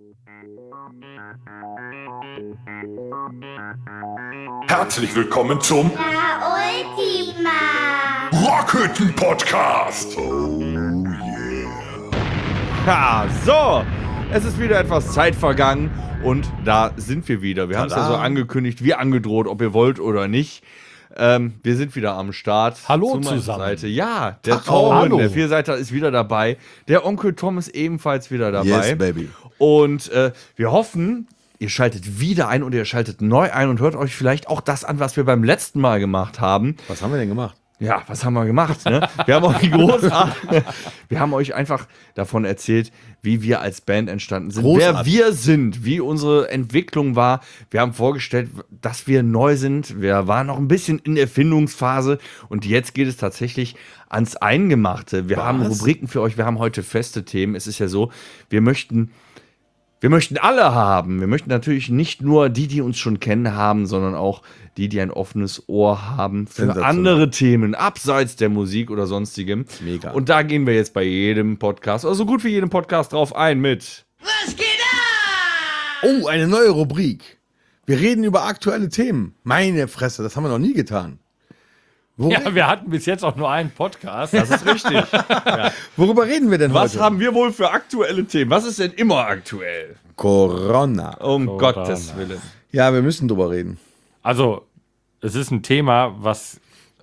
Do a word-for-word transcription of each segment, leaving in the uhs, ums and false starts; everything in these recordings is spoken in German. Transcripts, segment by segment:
Herzlich willkommen zum La Ultima. Rockhütten Podcast. Oh yeah. Ha, so, es ist wieder etwas Zeit vergangen und da sind wir wieder. Wir haben es ja so angekündigt, wie angedroht, ob ihr wollt oder nicht. Ähm, wir sind wieder am Start. Hallo zu meiner zusammen. Seite. Ja, der Ach, Tom, hallo. der Vierseiter ist wieder dabei. Der Onkel Tom ist ebenfalls wieder dabei. Yes, baby. Und äh, wir hoffen, ihr schaltet wieder ein und ihr schaltet neu ein und hört euch vielleicht auch das an, was wir beim letzten Mal gemacht haben. Was haben wir denn gemacht? Ja, was haben wir gemacht? Ne? Wir haben euch großartig, wir haben euch einfach davon erzählt, wie wir als Band entstanden sind, Großartig. wer wir sind, wie unsere Entwicklung war. Wir haben vorgestellt, dass wir neu sind. Wir waren noch ein bisschen in der Erfindungsphase und jetzt geht es tatsächlich ans Eingemachte. Wir Was? haben Rubriken für euch. Wir haben heute feste Themen. Es ist ja so, wir möchten Wir möchten alle haben. Wir möchten natürlich nicht nur die, die uns schon kennen, haben, sondern auch die, die ein offenes Ohr haben für Sensationell. andere Themen, abseits der Musik oder sonstigem. Mega. Und da gehen wir jetzt bei jedem Podcast, oder so gut wie jedem Podcast drauf ein mit. Was geht ab? Oh, eine neue Rubrik. Wir reden über aktuelle Themen. Meine Fresse, das haben wir noch nie getan. Worüber, Ja, wir hatten bis jetzt auch nur einen Podcast. Das ist richtig. worüber reden wir denn Was heute? haben wir wohl für aktuelle Themen? Was ist denn immer aktuell? Corona. Um Corona. Gottes Willen. Ja, wir müssen drüber reden. Also, es ist ein Thema, was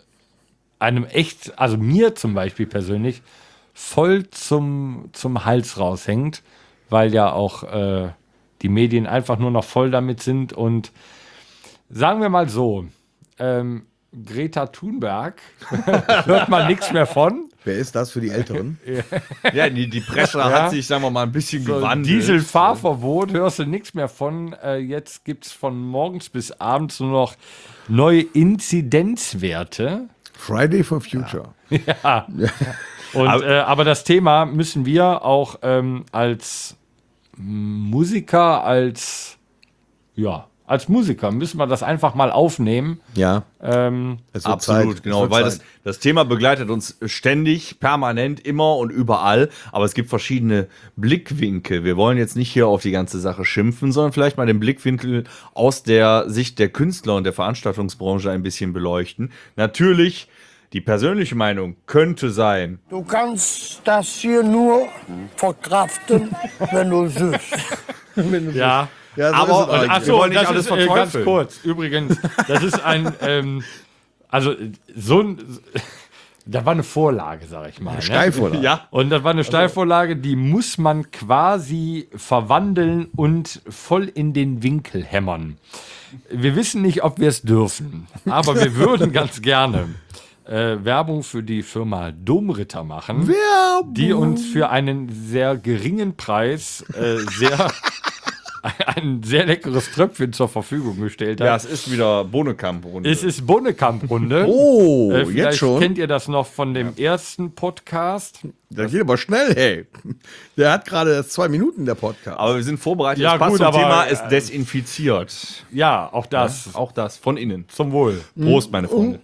einem echt, also mir zum Beispiel persönlich, voll zum, zum Hals raushängt, weil ja auch äh, die Medien einfach nur noch voll damit sind. Und sagen wir mal so, ähm, Greta Thunberg hört man nichts mehr von. Wer ist das für die Älteren? Ja, die, die Presse hat sich, sagen wir mal, ein bisschen So, gewandelt. Dieselfahrverbot, hörst du nichts mehr von. Äh, jetzt gibt es von morgens bis abends nur noch neue Inzidenzwerte. Friday for Future. Ja. Und, aber, äh, aber das Thema müssen wir auch ähm, als Musiker, als ja, als Musiker müssen wir das einfach mal aufnehmen. Ja, Ähm, es wird Absolut, Zeit. genau, Es wird weil das, Zeit. das Thema begleitet uns ständig, permanent, immer und überall, aber es gibt verschiedene Blickwinkel. Wir wollen jetzt nicht hier auf die ganze Sache schimpfen, sondern vielleicht mal den Blickwinkel aus der Sicht der Künstler und der Veranstaltungsbranche ein bisschen beleuchten. Natürlich, die persönliche Meinung könnte sein, Du kannst das hier nur verkraften, wenn du süßt. ja. Ja, so aber- ist es und- eigentlich. ach so, wollen nicht das alles ist, äh, ganz verteufeln. kurz. Übrigens, das ist ein, ähm, also so ein, da war eine Vorlage, sag ich mal. Ne? Steilvorlage. ja, Und das war eine Steilvorlage, die muss man quasi verwandeln und voll in den Winkel hämmern. Wir wissen nicht, ob wir es dürfen, aber wir würden ganz gerne äh, Werbung für die Firma Domritter machen, Werbung. die uns für einen sehr geringen Preis äh, sehr ein sehr leckeres Tröpfchen zur Verfügung gestellt hat. ja, es ist wieder Bohnekamp-Runde. Es ist Bonnekamp-Runde. Oh, Äh, jetzt vielleicht schon? kennt ihr das noch von dem ersten Podcast. Das geht aber schnell, hey. Der hat gerade erst zwei Minuten, der Podcast. aber wir sind vorbereitet, Ja, das passt gut, zum aber, Thema, äh, ist desinfiziert. Ja, auch das. Auch das, von innen. Zum Wohl. Prost, meine Freunde.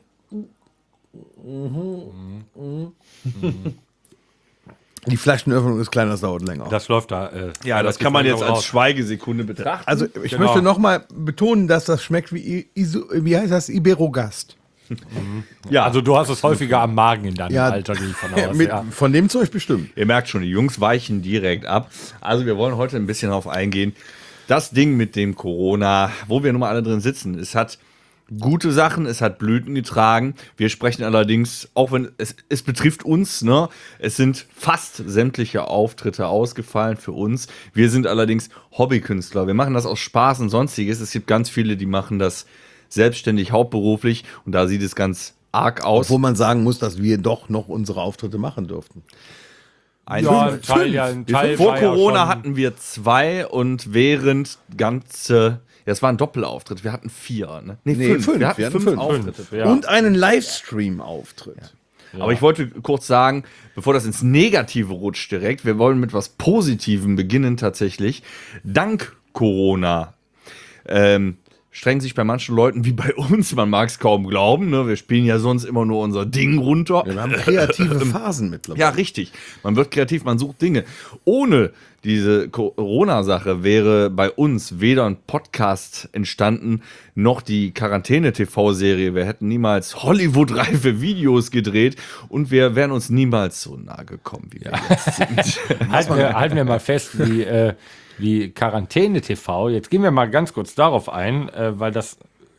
Die Flaschenöffnung ist klein, das dauert länger. Das läuft da. Äh, Ja, das kann man jetzt als Schweigesekunde betrachten. Also ich Genau. möchte noch mal betonen, dass das schmeckt wie, I- Iso, wie heißt das, Iberogast. Ja, Also du hast es häufiger am Magen in deinem Ja, Alter, gehe ich von aus. Mit, ja. Von dem Zeug bestimmt. ihr merkt schon, die Jungs weichen direkt ab. Also wir wollen heute ein bisschen darauf eingehen. Das Ding mit dem Corona, wo wir nun mal alle drin sitzen, es hat gute Sachen, es hat Blüten getragen. Wir sprechen allerdings, auch wenn es, es betrifft uns, ne, es sind fast sämtliche Auftritte ausgefallen für uns. Wir sind allerdings Hobbykünstler. Wir machen das aus Spaß und Sonstiges. Es gibt ganz viele, die machen das selbstständig, hauptberuflich und da sieht es ganz arg aus. Wo man sagen muss, dass wir doch noch unsere Auftritte machen durften. Ein Ja, ein Teil, ja, ein Teil Vor war ja Corona schon- hatten wir zwei und während ganze, ja, es war ein Doppelauftritt, wir hatten vier, ne? Nee, Nee, fünf. fünf. Wir hatten Wir hatten fünf, fünf. Auftritte. Ja. Und einen Livestream-Auftritt. Aber ich wollte kurz sagen, bevor das ins Negative rutscht direkt, wir wollen mit was Positivem beginnen tatsächlich. Dank Corona ähm, strengen sich bei manchen Leuten wie bei uns, man mag es kaum glauben, ne? Wir spielen ja sonst immer nur unser Ding runter. Wir haben kreative Phasen mittlerweile. Ja, richtig. Man wird kreativ, man sucht Dinge. Ohne diese Corona-Sache wäre bei uns weder ein Podcast entstanden, noch die Quarantäne-T V-Serie. Wir hätten niemals Hollywood-reife Videos gedreht und wir wären uns niemals so nahe gekommen, wie wir jetzt sind. Halten wir, halten wir mal fest, wie, äh, wie Quarantäne-T V. Jetzt gehen wir mal ganz kurz darauf ein, äh, weil das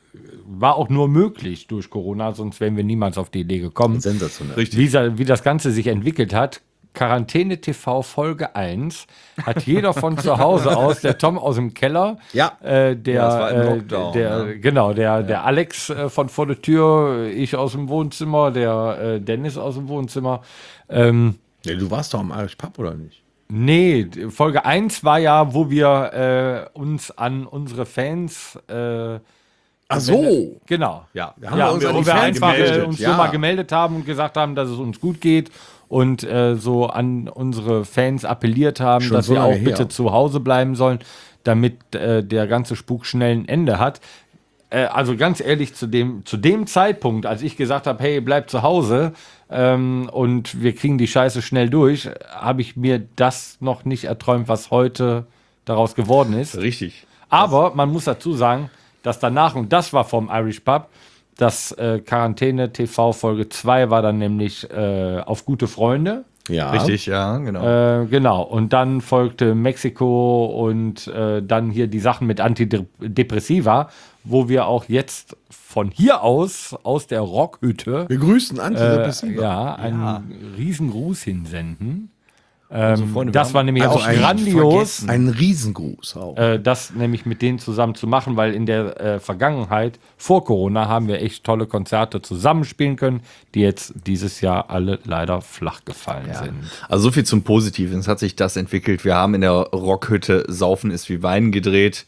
war auch nur möglich durch Corona, sonst wären wir niemals auf die Idee gekommen. Sensationell. Richtig. Wie, sa- wie das Ganze sich entwickelt hat. Quarantäne-T V Folge eins hat jeder von zu Hause aus, der Tom aus dem Keller, Ja. äh, der, Ja, das war im äh, Lockdown, der ne? genau, der, der Alex äh, von vor der Tür, ich aus dem Wohnzimmer, der äh, Dennis aus dem Wohnzimmer. Ähm, Ja, du warst doch am Irish Pub, oder nicht? Nee, Folge eins war ja, wo wir äh, uns an unsere Fans äh, Ach so. genau. Ja, Da haben Ja, wir uns wo an wir die Fans einfach äh, gemeldet. uns Ja. so mal gemeldet haben und gesagt haben, dass es uns gut geht und äh, so an unsere Fans appelliert haben, Schon dass so sie lange auch bitte her. zu Hause bleiben sollen, damit äh, der ganze Spuk schnell ein Ende hat. Äh, also ganz ehrlich, zu dem, zu dem Zeitpunkt, als ich gesagt habe, hey, bleib zu Hause ähm, und wir kriegen die Scheiße schnell durch, habe ich mir das noch nicht erträumt, was heute daraus geworden ist. Richtig. Aber man muss dazu sagen, dass danach, und das war vom Irish Pub, das äh, Quarantäne-T V Folge zwei war dann nämlich äh, auf gute Freunde. Ja. Richtig, ja, genau. Äh, genau. Und dann folgte Mexiko und äh, dann hier die Sachen mit Antidepressiva, wo wir auch jetzt von hier aus, aus der Rockhütte, Wir grüßen äh, Antidepressiva. ja, einen riesen Gruß hinsenden. Also, Freunde, wir Das haben- war nämlich also auch ein- grandios. Ein Riesengruß auch. äh, das nämlich mit denen zusammen zu machen, weil in der äh, Vergangenheit, vor Corona, haben wir echt tolle Konzerte zusammenspielen können, die jetzt dieses Jahr alle leider flach gefallen sind. Also so viel zum Positiven. Es hat sich das entwickelt. Wir haben in der Rockhütte Saufen ist wie Wein gedreht.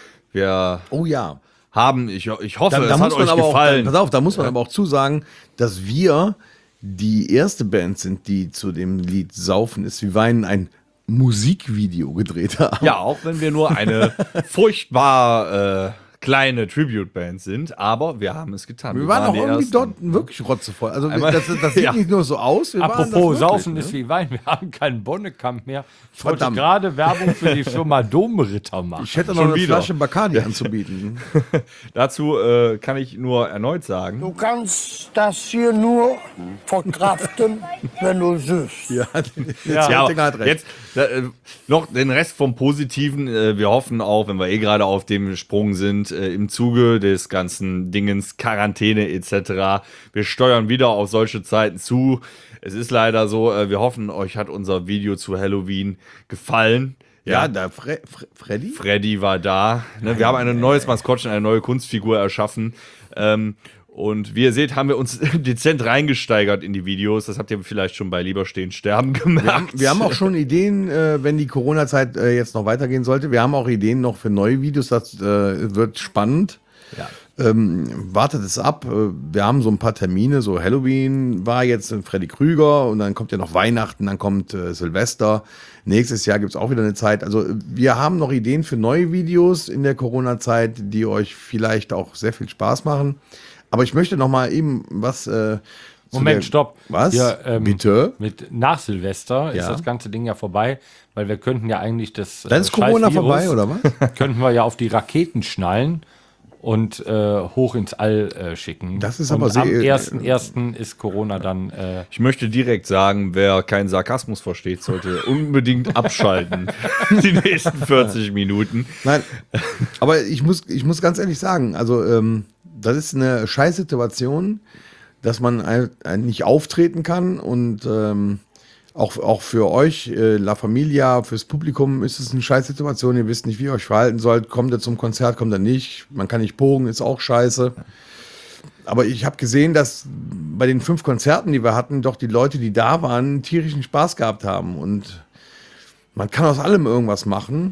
Wir Oh ja. haben, ich, ich hoffe, Da, da es hat muss man euch aber auch, gefallen. pass auf, da muss man aber auch zusagen, dass wir die erste Band sind, die zu dem Lied Saufen ist wie Weinen ein Musikvideo gedreht haben. Ja, auch wenn wir nur eine furchtbar äh, kleine Tribute-Band sind, aber wir haben es getan. Wir waren auch die irgendwie Ersten. dort wirklich rotzevoll. Also Einmal- das, das sieht Ja. nicht nur so aus. Wir waren das Apropos wirklich, Saufen ne? ist wie Wein, wir haben keinen Bonnekamp mehr. Ich wollte Verdammt. gerade Werbung für die Firma Domritter machen. Ich hätte noch Schon eine wieder. Flasche Bacardi anzubieten. Dazu äh, kann ich nur erneut sagen, Du kannst das hier nur verkraften, wenn du süßt. ja, ja, ja, Dinger hat recht. jetzt äh, noch den Rest vom Positiven. Äh, wir hoffen auch, wenn wir eh gerade auf dem Sprung sind, äh, im Zuge des ganzen Dingens, Quarantäne et cetera. Wir steuern wieder auf solche Zeiten zu. Es ist leider so, äh, wir hoffen, euch hat unser Video zu Halloween gefallen. Ja, da Fre Fre Freddy? Freddy war da. Ne? Wir haben ein neues Maskottchen, eine neue Kunstfigur erschaffen. Ähm, und wie ihr seht, haben wir uns dezent reingesteigert in die Videos. Das habt ihr vielleicht schon bei Lieber stehen sterben gemerkt. Wir haben, wir haben auch schon Ideen, äh, wenn die Corona-Zeit äh, jetzt noch weitergehen sollte. Wir haben auch Ideen noch für neue Videos. Das äh, wird spannend. Ja. Ähm, wartet es ab. Äh, Wir haben so ein paar Termine. So Halloween war jetzt in Freddy Krüger und dann kommt ja noch Weihnachten, dann kommt äh, Silvester. Nächstes Jahr gibt es auch wieder eine Zeit. Also äh, wir haben noch Ideen für neue Videos in der Corona-Zeit, die euch vielleicht auch sehr viel Spaß machen. Aber ich möchte noch mal eben was. Äh, zu Moment, der- stopp. Was? Ja, ähm, Bitte? Mit nach Silvester Ja. ist das ganze Ding ja vorbei, weil wir könnten ja eigentlich das Dann ist äh, Corona Scheiß-Virus- vorbei, oder was? Könnten wir ja auf die Raketen schnallen und äh, hoch ins All äh, schicken. Das ist und aber sehr- am ersten ersten ist Corona dann. Äh, Ich möchte direkt sagen, wer keinen Sarkasmus versteht, sollte unbedingt abschalten. Die nächsten vierzig Minuten. Nein, aber ich muss, ich muss ganz ehrlich sagen, also ähm, das ist eine Scheißsituation, dass man ein, ein nicht auftreten kann und ähm, auch, auch für euch, äh, La Familia, fürs Publikum ist es eine Scheißsituation. Ihr wisst nicht, wie ihr euch verhalten sollt. Kommt ihr zum Konzert, kommt ihr nicht. Man kann nicht pogen, ist auch scheiße. Aber ich habe gesehen, dass bei den fünf Konzerten, die wir hatten, doch die Leute, die da waren, tierischen Spaß gehabt haben. Und man kann aus allem irgendwas machen.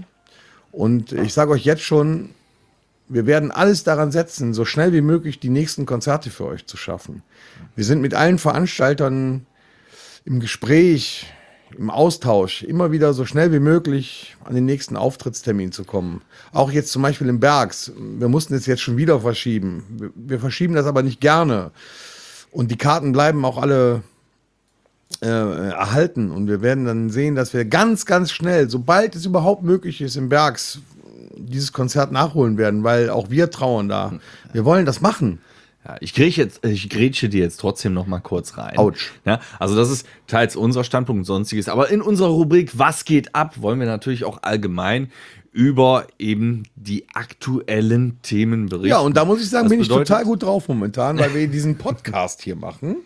Und ich sage euch jetzt schon, wir werden alles daran setzen, so schnell wie möglich die nächsten Konzerte für euch zu schaffen. Wir sind mit allen Veranstaltern im Gespräch, im Austausch, immer wieder so schnell wie möglich an den nächsten Auftrittstermin zu kommen. Auch jetzt zum Beispiel im Bergs. Wir mussten es jetzt schon wieder verschieben. Wir, wir verschieben das aber nicht gerne. Und die Karten bleiben auch alle äh, erhalten. Und wir werden dann sehen, dass wir ganz, ganz schnell, sobald es überhaupt möglich ist, im Bergs dieses Konzert nachholen werden, weil auch wir trauern da. Wir wollen das machen. Ja, ich grätsche jetzt, ich grätsche dir jetzt trotzdem noch mal kurz rein. Autsch. Ja, also das ist teils unser Standpunkt und sonstiges. Aber in unserer Rubrik Was geht ab, wollen wir natürlich auch allgemein über eben die aktuellen Themen berichten. Ja, und da muss ich sagen, Das bin ich bedeutet- total gut drauf momentan, weil wir diesen Podcast hier machen.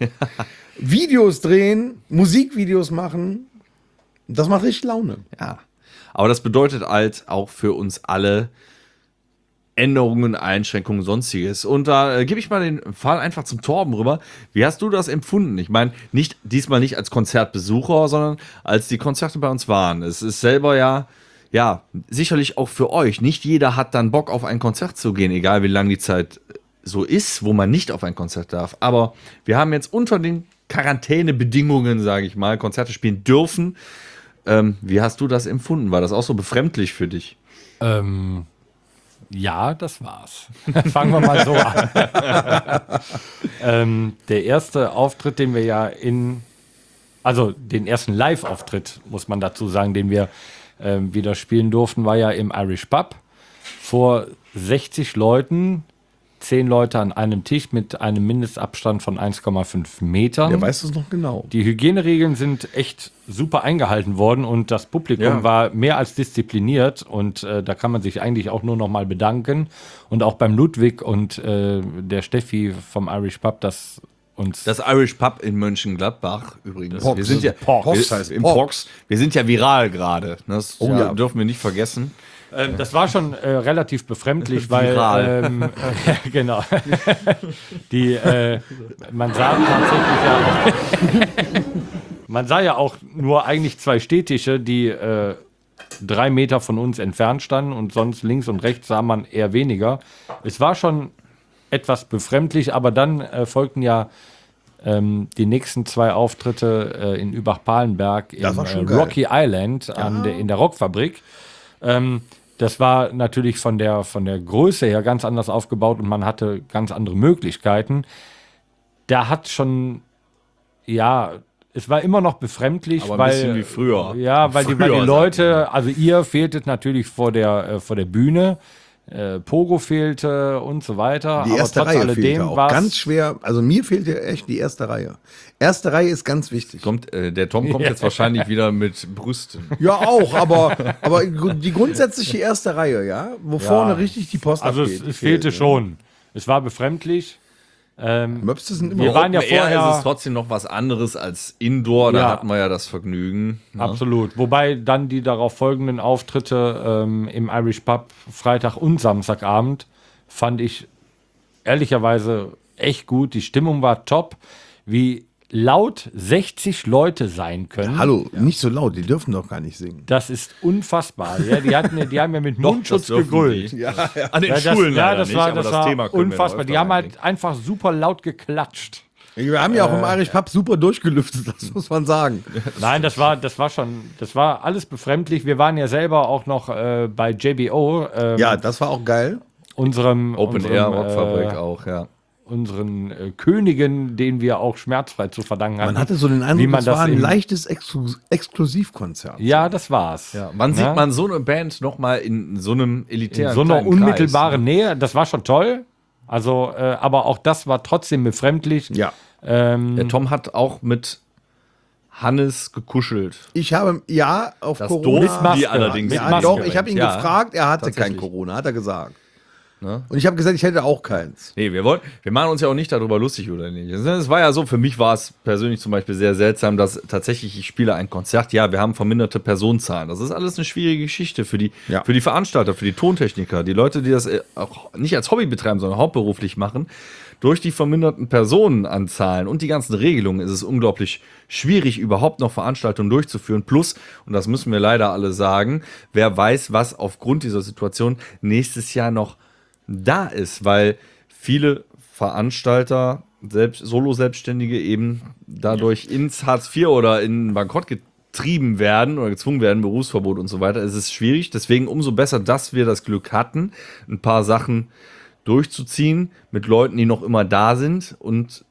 Videos drehen, Musikvideos machen. Das macht richtig Laune. Ja, aber das bedeutet halt auch für uns alle Änderungen, Einschränkungen, sonstiges. Und da äh, gebe ich mal den Fall einfach zum Torben rüber. Wie hast du das empfunden? Ich meine, nicht diesmal nicht als Konzertbesucher, sondern als die Konzerte bei uns waren. Es ist selber ja, ja, sicherlich auch für euch. Nicht jeder hat dann Bock auf ein Konzert zu gehen, egal wie lange die Zeit so ist, wo man nicht auf ein Konzert darf. Aber wir haben jetzt unter den Quarantänebedingungen, sage ich mal, Konzerte spielen dürfen. Ähm, wie hast du das empfunden? War das auch so befremdlich für dich? Ähm, ja, das war's. Fangen wir mal so an. ähm, der erste Auftritt, den wir ja in, also den ersten Live-Auftritt, muss man dazu sagen, den wir ähm, wieder spielen durften, war ja im Irish Pub vor sechzig Leuten, zehn Leute an einem Tisch mit einem Mindestabstand von eins Komma fünf Metern. Der weiß es noch genau. Die Hygieneregeln sind echt super eingehalten worden und das Publikum Ja. war mehr als diszipliniert und äh, da kann man sich eigentlich auch nur noch mal bedanken. Und auch beim Ludwig und äh, der Steffi vom Irish Pub, das uns... Das Irish Pub in Mönchengladbach übrigens. Pox. Wir sind ja Pox. Wir, Pox heißt im Pox. Pox. Wir sind ja viral gerade. Das Oh ja, ja. dürfen wir nicht vergessen. Ähm, das war schon äh, relativ befremdlich, weil Viral. ähm, äh, ja, genau. Die äh, man sah tatsächlich ja auch, man sah ja auch nur eigentlich zwei Stehtische, die äh, drei Meter von uns entfernt standen und sonst links und rechts sah man eher weniger. Es war schon etwas befremdlich, aber dann äh, folgten ja ähm, die nächsten zwei Auftritte äh, in Übach-Palenberg im Das war äh, schon geil. Rocky Island an der, in der Rockfabrik. Ähm, das war natürlich von der, von der Größe her ganz anders aufgebaut und man hatte ganz andere Möglichkeiten. Da hat schon, ja, es war immer noch befremdlich, Aber ein weil, bisschen wie früher. Ja, weil, die, weil Früher, die sagt Leute, also ihr fehltet natürlich vor der, äh, vor der Bühne, äh, Pogo fehlte und so weiter. Die erste aber trotz Reihe alledem fehlte auch. war's- Ganz schwer. Also mir fehlt ja echt die erste Reihe. Erste Reihe ist ganz wichtig. Kommt, äh, der Tom kommt jetzt wahrscheinlich wieder mit Brüsten. Ja, auch, aber, aber die grundsätzliche erste Reihe, ja, wo vorne richtig die Post Also abgeht. es, die es fehlte fehlt, schon. Es war befremdlich. Ähm, Möpse sind immer Wir waren ja Open Air vorher- ist es trotzdem noch was anderes als Indoor. Da Ja. hatten wir ja das Vergnügen. Ne? Absolut. Wobei dann die darauf folgenden Auftritte ähm, im Irish Pub Freitag und Samstagabend fand ich ehrlicherweise echt gut. Die Stimmung war top. Wie laut sechzig Leute sein können. Hallo, nicht so laut, die dürfen doch gar nicht singen. Das ist unfassbar. Ja, die, hatten, die haben ja mit Doch, Mundschutz das dürfen gegrüllt. die. An den Ja, das, Schulen ja, leider das nicht, war, aber das war Thema können wir noch unfassbar. Die öfter haben halt reinbringen. einfach super laut geklatscht. Wir haben ja auch im Äh, Irish Pub super durchgelüftet, das muss man sagen. Nein, das war, das war schon, das war alles befremdlich. Wir waren ja selber auch noch äh, bei J B O, ähm, Ja, das war auch geil. unserem Open unserem, Air Rockfabrik äh, auch, ja. unseren äh, Königen, den wir auch schmerzfrei zu verdanken hatten. Man hatte so den wie Eindruck, man das das war ein im- leichtes Exklu Exklusivkonzert. Ja, das war's. Ja, wann Ja? sieht man so eine Band nochmal in so einem In elitären so einer kleinen unmittelbaren Kreis, ne? Nähe, das war schon toll. Also, äh, aber auch das war trotzdem befremdlich. Ja. Ähm, Der Tom hat auch mit Hannes gekuschelt. Ich habe, ja, auf Das Corona. durften Maske. die allerdings Mit Ja, Maske. doch, ich habe ihn Ja, gefragt, er hatte kein tatsächlich. Corona, hat er gesagt. Ne? Und ich habe gesagt, ich hätte auch keins. Nee, wir wollen, wir machen uns ja auch nicht darüber lustig oder nicht. Es war ja so, für mich war es persönlich zum Beispiel sehr seltsam, dass tatsächlich ich spiele ein Konzert. Ja, wir haben verminderte Personenzahlen. Das ist alles eine schwierige Geschichte für die, Ja. für die Veranstalter, für die Tontechniker, die Leute, die das äh, auch nicht als Hobby betreiben, sondern hauptberuflich machen. Durch die verminderten Personenanzahlen und die ganzen Regelungen ist es unglaublich schwierig, überhaupt noch Veranstaltungen durchzuführen. Plus, und das müssen wir leider alle sagen, wer weiß, was aufgrund dieser Situation nächstes Jahr noch da ist, weil viele Veranstalter, selbst, Solo-Selbstständige eben dadurch ins Hartz vier oder in Bankrott getrieben werden oder gezwungen werden, Berufsverbot und so weiter. Es ist schwierig, deswegen umso besser, dass wir das Glück hatten, ein paar Sachen durchzuziehen mit Leuten, die noch immer da sind und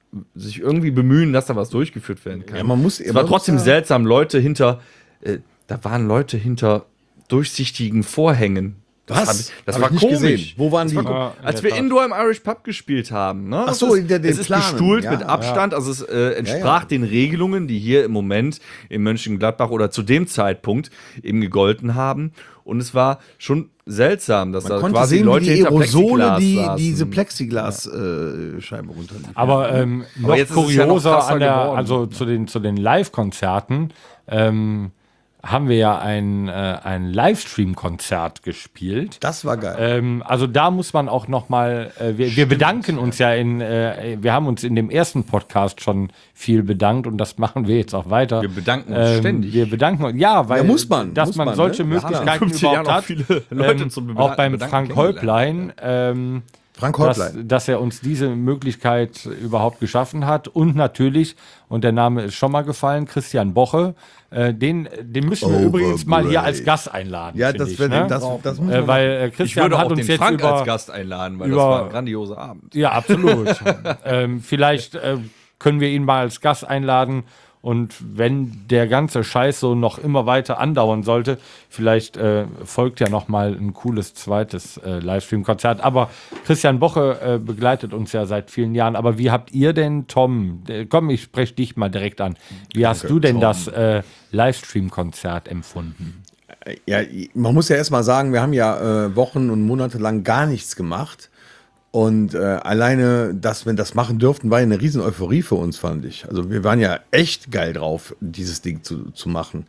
sich irgendwie bemühen, dass da was durchgeführt werden kann. Ja, man muss- es man war muss trotzdem ja- seltsam, Leute hinter, äh, da waren Leute hinter durchsichtigen Vorhängen. Das, Was? hab ich, das Hab war ich nicht komisch. gesehen. Wo waren das die? War komisch. Ja, in Als der wir Tat. Indoor im Irish Pub gespielt haben. Ne? Ach Das so, ist, in der- den es ist Planen. bestuhlt Ja, mit Abstand, also es äh, entsprach ja. den Regelungen, die hier im Moment in Mönchengladbach oder zu dem Zeitpunkt eben gegolten haben. Und es war schon seltsam, dass Man da konnte quasi sehen, Leute wie die hinter Aerosole Plexiglas die, saßen. diese Plexiglas-Scheibe runterliefen. Aber ähm, noch jetzt ist es ja noch kurioser krasser an der, geworden. also zu den, zu den Live-Konzerten, ähm, haben wir ja ein, äh, ein Livestream-Konzert gespielt. Das war geil. Ähm, also da muss man auch noch mal, äh, wir, wir bedanken uns ja in, äh, wir haben uns in dem ersten Podcast schon viel bedankt und das machen wir jetzt auch weiter. Wir bedanken uns ständig. Wir bedanken uns, ja, weil Ja, muss man, dass muss man, man, solche ne? Ja, Möglichkeiten fünfzig Jahren überhaupt auch hat. viele Leute ähm, zum Beda- auch beim Bedanken Frank kennengelernt. Häuplein. Ähm, Frank dass, Häuplein. dass er uns diese Möglichkeit überhaupt geschaffen hat. Und natürlich, und der Name ist schon mal gefallen, Christian Boche, äh, den, den müssen wir übrigens mal hier als Gast einladen. Ja, finde das, ich, wird, ne? das, das muss äh, man weil äh, Ich Christian würde hat auch uns den jetzt Frank über, als Gast einladen, weil über- das war ein grandioser Abend. ja, absolut. ähm, vielleicht äh, können wir ihn mal als Gast einladen. Und wenn der ganze Scheiß so noch immer weiter andauern sollte, vielleicht äh, folgt ja noch mal ein cooles zweites äh, Livestream-Konzert. Aber Christian Boche äh, begleitet uns ja seit vielen Jahren. Aber wie habt ihr denn, Tom, äh, komm, ich spreche dich mal direkt an. Wie hast du denn das äh, Livestream-Konzert empfunden? Ja, man muss ja erstmal sagen, wir haben ja äh, Wochen und Monate lang gar nichts gemacht. Und äh, alleine, dass wir das machen durften, war ja eine riesen Euphorie für uns, fand ich. Also wir waren ja echt geil drauf, dieses Ding zu, zu machen.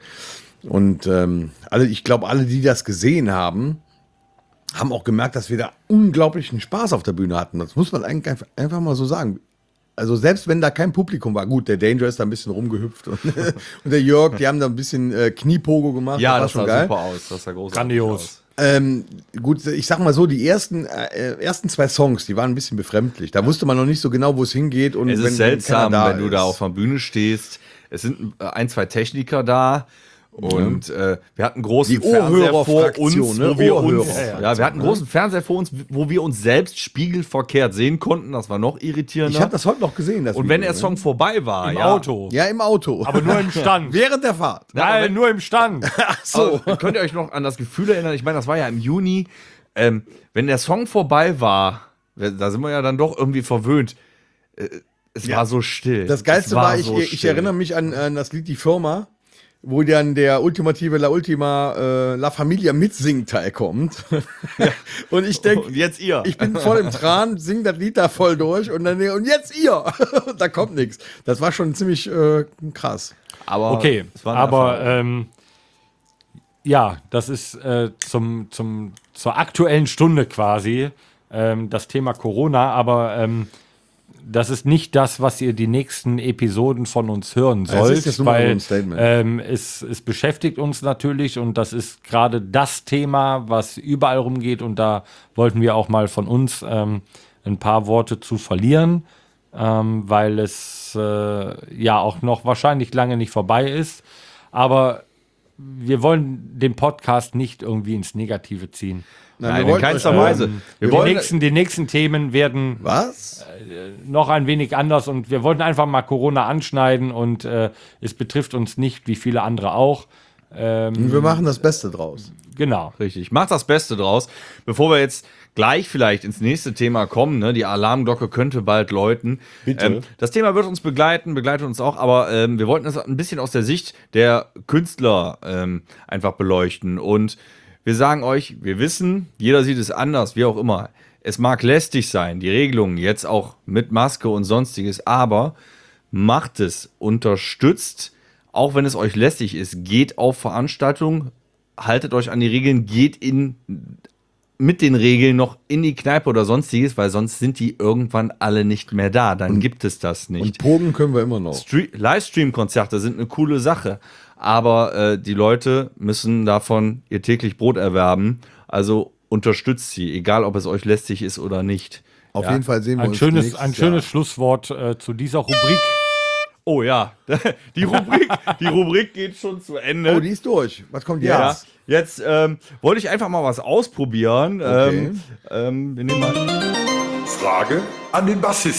Und ähm, alle, ich glaube, alle, die das gesehen haben, haben auch gemerkt, dass wir da unglaublichen Spaß auf der Bühne hatten. Das muss man eigentlich einfach, einfach mal so sagen. Also selbst wenn da kein Publikum war, gut, der Danger ist da ein bisschen rumgehüpft und, und der Jörg, die haben da ein bisschen äh, Kniepogo gemacht. Ja, war das schon sah geil. super aus. Das sah großartig Grandios. aus. Ähm, gut, ich sag mal so, die ersten, äh, ersten zwei Songs, die waren ein bisschen befremdlich. Da wusste man noch nicht so genau, wo es hingeht. Und Es wenn, ist seltsam, keiner wenn du da ist. auf der Bühne stehst. Es sind äh, ein, zwei Techniker da. Und äh, wir hatten einen großen Die Fernseher vor uns, Ohrhörerfraktion, ne? wo wir uns, Ohrhörer. ja, wir hatten einen großen Fernseher vor uns, wo wir uns selbst spiegelverkehrt sehen konnten. Das war noch irritierender. Ich habe das heute noch gesehen. Das Und wenn Video, der Song vorbei war, Im ja, Auto. Ne? Ja, im Auto. Aber nur im Stand. während der Fahrt. Nein, nur im Stand. so. Also, könnt ihr euch noch an das Gefühl erinnern? Ich meine, das war ja im Juni. Ähm, wenn der Song vorbei war, da sind wir ja dann doch irgendwie verwöhnt. Äh, es Ja. war so still. Das Geilste Es war, ich, so ich still. erinnere mich an, an das Lied Die Firma, wo dann der ultimative La Ultima äh, La Familia Mitsing-Teil kommt. Und ich denke, Und jetzt ihr. ich bin voll im Tran, sing das Lied da voll durch und dann und jetzt ihr. Da kommt nichts. Das war schon ziemlich äh, krass. Aber Okay, es war eine aber Erfahrung. ähm, ja, das ist äh, zum, zum, zur aktuellen Stunde quasi ähm, das Thema Corona, aber ähm, das ist nicht das, was ihr die nächsten Episoden von uns hören Es sollt, ist jetzt nur mal weil ein Statement. ähm, es, es beschäftigt uns natürlich und das ist gerade das Thema, was überall rumgeht und da wollten wir auch mal von uns ähm, ein paar Worte zu verlieren, ähm, weil es äh, ja auch noch wahrscheinlich lange nicht vorbei ist, aber wir wollen den Podcast nicht irgendwie ins Negative ziehen. Nein, Nein, wir in wollten keinster euch- Weise. ähm, Wir Die wollen, nächsten, die nächsten Themen werden Was? noch ein wenig anders und wir wollten einfach mal Corona anschneiden und äh, es betrifft uns nicht, wie viele andere auch. Ähm, Wir machen das Beste draus. genau. Richtig. Macht das Beste draus. Bevor wir jetzt gleich vielleicht ins nächste Thema kommen, ne, die Alarmglocke könnte bald läuten. Bitte. Ähm, das Thema wird uns begleiten, begleitet uns auch, aber ähm, wir wollten es ein bisschen aus der Sicht der Künstler ähm, einfach beleuchten. Und wir sagen euch, wir wissen, jeder sieht es anders, wie auch immer. Es mag lästig sein, die Regelungen jetzt auch mit Maske und sonstiges, aber macht es, unterstützt, auch wenn es euch lästig ist, geht auf Veranstaltungen, haltet euch an die Regeln, geht in mit den Regeln noch in die Kneipe oder sonstiges, weil sonst sind die irgendwann alle nicht mehr da. Dann gibt es das Und nicht. Pogen können wir immer noch. Stre- Livestream-Konzerte sind eine coole Sache, aber äh, die Leute müssen davon ihr täglich Brot erwerben. Also unterstützt sie, egal ob es euch lästig ist oder nicht. Auf jeden Fall sehen wir Ein uns schönes, nächstes ein schönes Jahr. Schlusswort äh, zu dieser Rubrik. Oh ja, die Rubrik, die Rubrik geht schon zu Ende. Oh, die ist durch. Was kommt ja, jetzt? jetzt ähm, wollte ich einfach mal was ausprobieren. Okay. Ähm, ähm, wir nehmen mal. Frage an den Bassisten.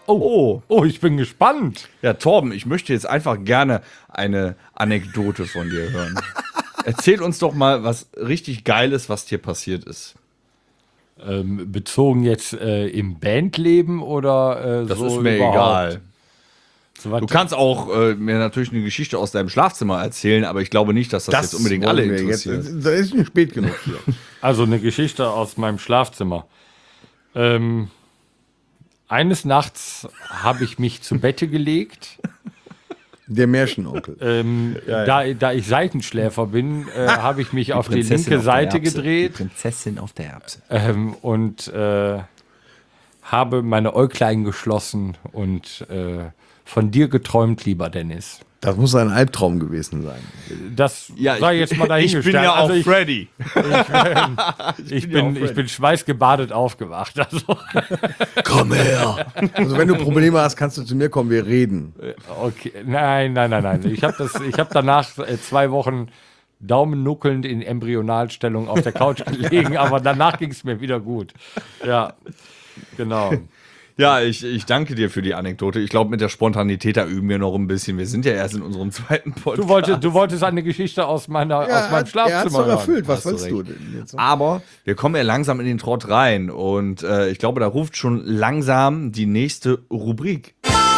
Oh. Oh, ich bin gespannt. Ja, Torben, ich möchte jetzt einfach gerne eine Anekdote von dir hören. Erzähl uns doch mal was richtig Geiles, was dir passiert ist. Ähm, bezogen jetzt äh, im Bandleben oder äh, Das so ist mir überhaupt? egal. So was- Du kannst auch äh, mir natürlich eine Geschichte aus deinem Schlafzimmer erzählen, aber ich glaube nicht, dass das, jetzt unbedingt alle wollen wir jetzt- interessiert. Da ist nicht spät genug für. Also eine Geschichte aus meinem Schlafzimmer. Ähm, eines Nachts habe ich mich zu Bette gelegt. Der Märchenonkel. Ähm, Da, da ich Seitenschläfer bin, äh, habe ich mich auf die linke Seite gedreht Prinzessin auf der Erbse. ähm, und äh, habe meine Äuglein geschlossen und äh, von dir geträumt, lieber Dennis. Das muss ein Albtraum gewesen sein. Das Ja, sei ich, jetzt mal ich dahingestellt. bin ja auch also ich, Freddy. ich, bin ja bin, auch ich bin schweißgebadet aufgewacht. Also, Komm her. Also wenn du Probleme hast, kannst du zu mir kommen, wir reden. okay. Nein, nein, nein, nein. Ich habe hab danach äh, zwei Wochen daumennuckelnd in Embryonalstellung auf der Couch gelegen, aber danach ging es mir wieder gut. Ja, genau. Ja, ich, ich danke dir für die Anekdote. Ich glaube, mit der Spontanität, da üben wir noch ein bisschen. Wir sind ja erst in unserem zweiten Podcast. Du wolltest, du wolltest eine Geschichte aus, meiner, aus meinem er hat's Schlafzimmer doch hören. erfüllt. Was Hast du willst du recht. denn jetzt? Aber wir kommen ja langsam in den Trott rein. Und äh, ich glaube, da ruft schon langsam die nächste Rubrik.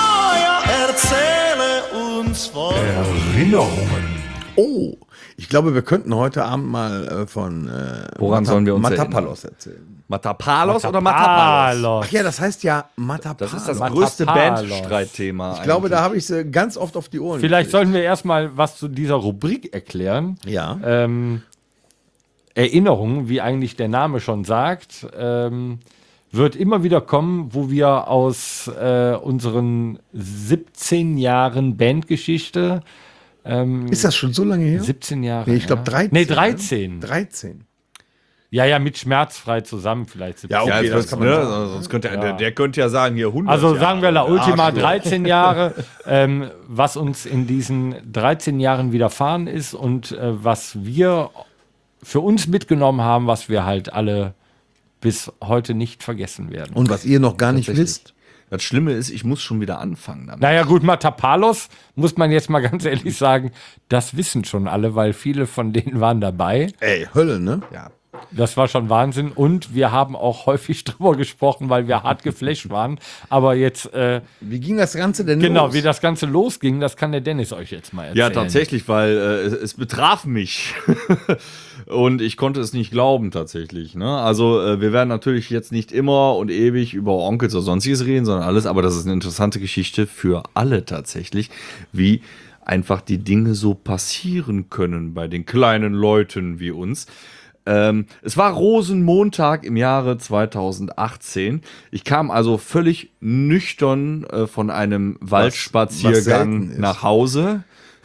Oh, ich glaube, wir könnten heute Abend mal äh, von äh, Woran sollen wir uns Matapalos erzählen. Matapalos oder Matapalos? Matapalos. Ach ja, das heißt ja Matapalos. Das ist das Matapalos. größte Bandstreitthema. Ich glaube, da habe ich sie ganz oft auf die Ohren. Vielleicht sollten wir erstmal was zu dieser Rubrik erklären. Ja. Ähm, Erinnerung, wie eigentlich der Name schon sagt, ähm, wird immer wieder kommen, wo wir aus äh, unseren siebzehn Jahren Bandgeschichte, ähm, Ist das schon so lange her? siebzehn Jahre, Nee, ich glaube ja. dreizehn. Nee, dreizehn. dreizehn. Ja, ja, mit Schmerzfrei zusammen vielleicht. siebzehn. Ja, okay, Ja, das das kann kann man ne? sagen. Sonst könnte er, der, Ja. der könnte ja sagen, hier hundert Also Jahre. sagen wir La Ultima Arschloch. dreizehn Jahre, ähm, was uns in diesen dreizehn Jahren widerfahren ist und äh, was wir für uns mitgenommen haben, was wir halt alle bis heute nicht vergessen werden. Und was ihr noch gar nicht wisst. Das Schlimme ist, ich muss schon wieder anfangen damit. Naja gut, Matapalos, muss man jetzt mal ganz ehrlich sagen, das wissen schon alle, weil viele von denen waren dabei. Ey, Hölle, ne? Ja. Das war schon Wahnsinn und wir haben auch häufig drüber gesprochen, weil wir hart geflasht waren. Aber jetzt, äh, Wie ging das Ganze denn genau, los? wie das Ganze losging, das kann der Dennis euch jetzt mal erzählen. Ja, tatsächlich, weil äh, es, es betraf mich. Und ich konnte es nicht glauben, tatsächlich. Ne? Also, äh, wir werden natürlich jetzt nicht immer und ewig über Onkels oder sonstiges reden, sondern alles, aber das ist eine interessante Geschichte für alle tatsächlich, wie einfach die Dinge so passieren können bei den kleinen Leuten wie uns. Ähm, es war Rosenmontag im Jahre zweitausendachtzehn. Ich kam also völlig nüchtern äh, von einem was selten Waldspaziergang ist. nach Hause.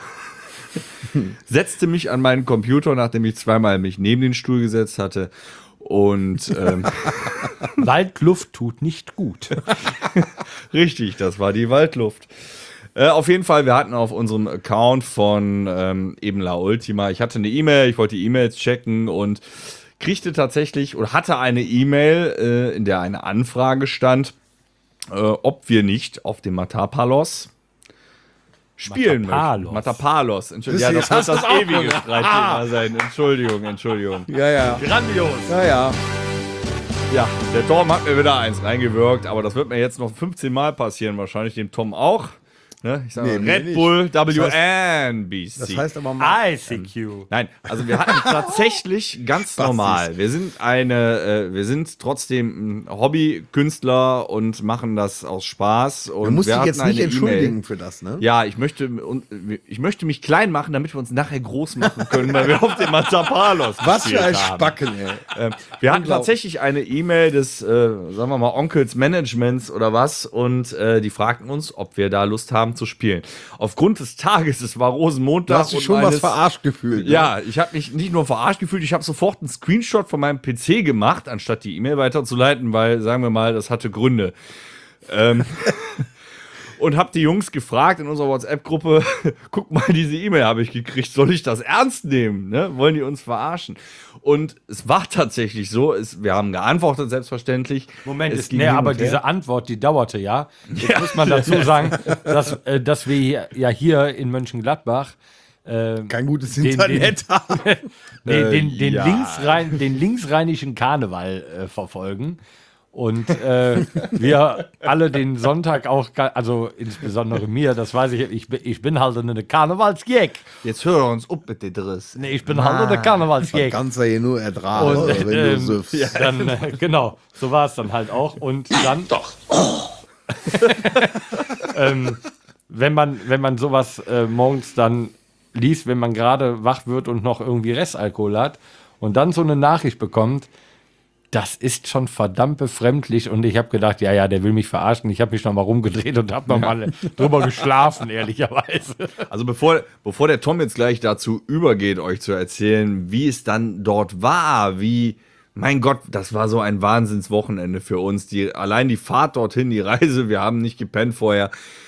Setzte mich an meinen Computer, nachdem ich zweimal mich neben den Stuhl gesetzt hatte. Und ähm, Waldluft tut nicht gut. richtig, das war die Waldluft. Äh, auf jeden Fall, wir hatten auf unserem Account von ähm, eben La Ultima, ich hatte eine E-Mail, ich wollte die E-Mails checken und kriegte tatsächlich oder hatte eine E-Mail, äh, in der eine Anfrage stand, äh, ob wir nicht auf dem Matapalos spielen Matapalos. möchten. Matapalos. Entschuldigung. Ja, Das das wird hast das ewige Streitthema sein. Entschuldigung, Entschuldigung. Ja, ja. Grandios. Ja, ja. Ja, der Tom hat mir wieder eins reingewirkt, aber das wird mir jetzt noch fünfzehn Mal passieren, wahrscheinlich dem Tom auch. Ne? Ich sage Nee, mal, mir Red nicht. Bull Das W heißt- N B C. Das heißt aber mal. I C Q. Nein, also wir hatten tatsächlich ganz normal. Wir sind eine, äh, wir sind trotzdem ein Hobbykünstler und machen das aus Spaß. Und Du musst wir dich hatten jetzt nicht eine entschuldigen E-Mail. für das, ne? Ja, ich möchte, und, ich möchte mich klein machen, damit wir uns nachher groß machen können, weil wir auf dem Matapalos Was für ein gespielt haben. Spacken, ey. Ähm, wir hatten tatsächlich eine E-Mail des, äh, sagen wir mal, Onkels Managements oder was und äh, die fragten uns, ob wir da Lust haben zu spielen. Aufgrund des Tages, es war Rosenmontag. Du hast dich und schon was meines- verarscht gefühlt. Ne? Ja, ich habe mich nicht nur verarscht gefühlt, ich habe sofort einen Screenshot von meinem P C gemacht, anstatt die E-Mail weiterzuleiten, weil, sagen wir mal, das hatte Gründe. ähm, und habe die Jungs gefragt in unserer WhatsApp-Gruppe, guck mal, diese E-Mail habe ich gekriegt, soll ich das ernst nehmen? Ne? Wollen die uns verarschen? Und es war tatsächlich so, es, wir haben geantwortet, selbstverständlich. Moment, es ist, ging nee, hin aber und her. diese Antwort, die dauerte ja. Jetzt muss man dazu sagen, dass, äh, dass wir hier, ja hier in Mönchengladbach äh, Kein gutes Den- Internet haben. den, den, den, ja. linksrhein, den linksrheinischen Karneval äh, verfolgen. Und äh, wir alle den Sonntag auch, ga- also insbesondere mir, das weiß ich, ich, bin- ich bin halt eine Karnevalsjäg. Jetzt hör uns up mit den Driss. Nee, ich bin halt eine Karnevalsjäg. Kannst du ja nur ertragen, Und wenn du ähm, süffst. dann, äh, genau, so war es dann halt auch. Und dann. Doch. ähm, wenn man, wenn man sowas äh, morgens dann liest, wenn man gerade wach wird und noch irgendwie Restalkohol hat und dann so eine Nachricht bekommt, das ist schon verdammt befremdlich. Und ich habe gedacht, ja, ja, der will mich verarschen. Ich habe mich noch mal rumgedreht und habe noch mal drüber geschlafen, ehrlicherweise. Also bevor, bevor der Tom jetzt gleich dazu übergeht, euch zu erzählen, wie es dann dort war, wie, mein Gott, das war so ein Wahnsinnswochenende für uns. Die, allein die Fahrt dorthin, die Reise, wir haben nicht gepennt vorher.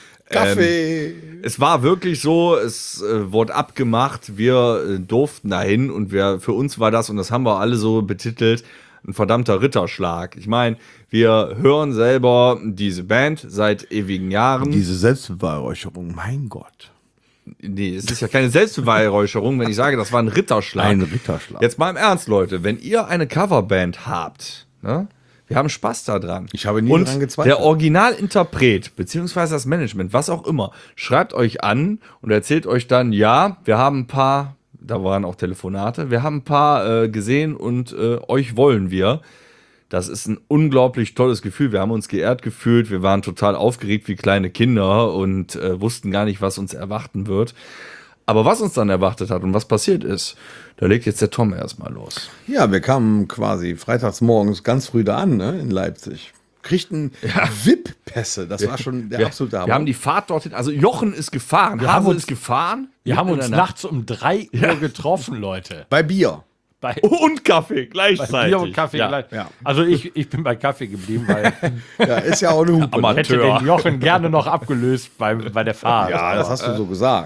Kaffee. Es war wirklich so, es äh, wurde abgemacht, wir äh, durften dahin und wir, für uns war das, und das haben wir alle so betitelt, ein verdammter Ritterschlag. Ich meine, wir hören selber diese Band seit ewigen Jahren. Diese Selbstbeweihräucherung, mein Gott. Nee, es ist ja keine Selbstbeweihräucherung, wenn ich sage, das war ein Ritterschlag. Ein Ritterschlag. Jetzt mal im Ernst, Leute, wenn ihr eine Coverband habt, ne, wir haben Spaß daran. Ich habe nie Und daran gezweifelt. der Originalinterpret, beziehungsweise das Management, was auch immer, schreibt euch an und erzählt euch dann, ja, wir haben ein paar, da waren auch Telefonate, wir haben ein paar äh, gesehen und äh, euch wollen wir. Das ist ein unglaublich tolles Gefühl. Wir haben uns geehrt gefühlt, wir waren total aufgeregt wie kleine Kinder und äh, wussten gar nicht, was uns erwarten wird. Aber was uns dann erwartet hat und was passiert ist, da legt jetzt der Tom erstmal los. Ja, wir kamen quasi freitags morgens ganz früh da an, ne, in Leipzig. Kriegten V I P-Pässe, das war schon der wir, absolute Hammer. wir haben die Fahrt dorthin, also Jochen ist gefahren, Wir haben Hase uns- ist gefahren. Wir haben mitten uns in der Nacht. nachts um drei Uhr getroffen, Leute. Bei Bier. Bei, Und Kaffee gleichzeitig. Bier und Kaffee Ja. gleich. ja. Also ich, ich bin bei Kaffee geblieben, weil Ja, ist ja auch eine Hupe. Aber ne? ich hätte den Jochen gerne noch abgelöst bei, bei der Fahrt. Ja, das hast du so gesagt.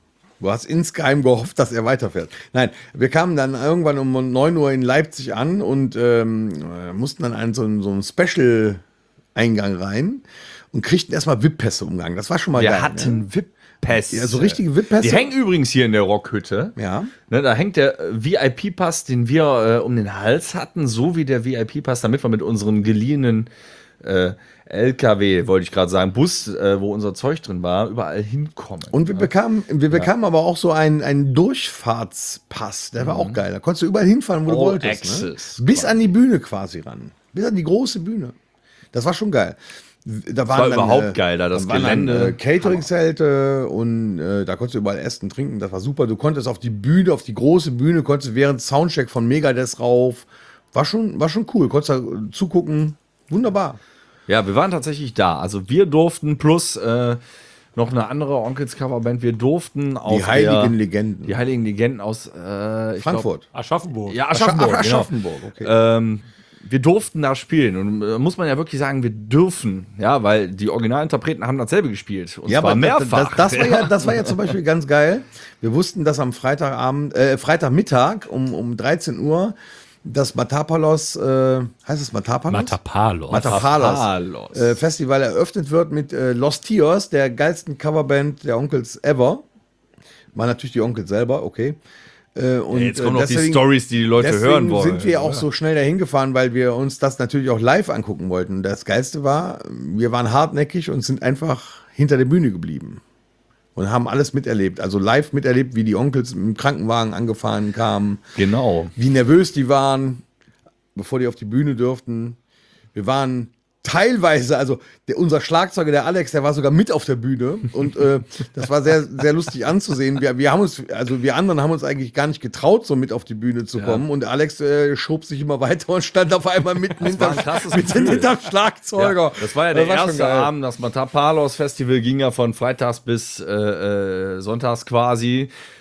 Du hast insgeheim gehofft, dass er weiterfährt. Nein, wir kamen dann irgendwann um neun Uhr in Leipzig an und ähm, äh, mussten dann einen, so, einen- so einen Special-Eingang rein und kriegten erstmal V I P-Pässe umgangen. Das war schon mal Wir geil. hatten V I P-Pässe. Ja, so richtige V I P-Pässe. Die hängen übrigens hier in der Rockhütte. Ja. Ne, da hängt der äh, V I P-Pass, den wir äh, um den Hals hatten, so wie der V I P-Pass, damit wir mit unserem geliehenen äh, L K W, wollte ich gerade sagen, Bus, äh, wo unser Zeug drin war, überall hinkommen. Und wir bekamen, wir bekamen aber auch so einen, einen Durchfahrtspass, der war auch geil. Da konntest du überall hinfahren, wo du All wolltest. access, Ne? Bis an die Bühne quasi ran. Bis an die große Bühne. Das war schon geil. Da waren war dann, überhaupt geil, da das dann waren Gelände. Dann, äh, Catering-Zelte und äh, da konntest du überall essen, trinken, das war super. Du konntest auf die Bühne, auf die große Bühne, konntest während Soundcheck von Megadeth rauf. War schon, war schon cool, konntest da zugucken. Wunderbar. Ja, wir waren tatsächlich da. Also wir durften plus äh, noch eine andere Onkels-Coverband, wir durften auf Die heiligen der, Legenden. Die heiligen Legenden aus äh, ich Frankfurt. Aschaffenburg. Glaub, ja, Aschaffenburg. Ach, genau. Aschaffenburg, okay. Ähm, wir durften da spielen und äh, muss man ja wirklich sagen, wir dürfen, ja, weil die Originalinterpreten haben dasselbe gespielt und Ja, zwar aber das, mehrfach. das, das, war ja, das war ja zum Beispiel ganz geil. Wir wussten, dass am Freitagabend, äh, Freitagmittag um, um dreizehn Uhr das Matapalos, äh, heißt es Matapalos? Matapalos. Matapalos Matapalos. äh, Festival eröffnet wird mit äh, Los Tios, der geilsten Coverband der Onkels ever. War natürlich die Onkels selber, okay. Äh, und, Jetzt kommen noch die deswegen- Stories, die die Leute Deswegen hören wollen. sind wir auch so schnell dahin gefahren, weil wir uns das natürlich auch live angucken wollten. Das Geilste war, wir waren hartnäckig und sind einfach hinter der Bühne geblieben. Und haben alles miterlebt. Also live miterlebt, wie die Onkels im Krankenwagen angefahren kamen. Genau. Wie nervös die waren, bevor die auf die Bühne durften. Wir waren teilweise, also der, unser Schlagzeuger, der Alex, der war sogar mit auf der Bühne und äh, das war sehr, sehr lustig anzusehen. Wir, wir haben uns, also wir anderen haben uns eigentlich gar nicht getraut, so mit auf die Bühne zu kommen und Alex äh, schob sich immer weiter und stand auf einmal mitten war hinterm, ein krasses mitten Gefühl. hinterm Schlagzeuger. Ja, das war ja der schon erste geil. Abend, das Matapalos Festival ging ja von freitags bis äh, äh, sonntags quasi.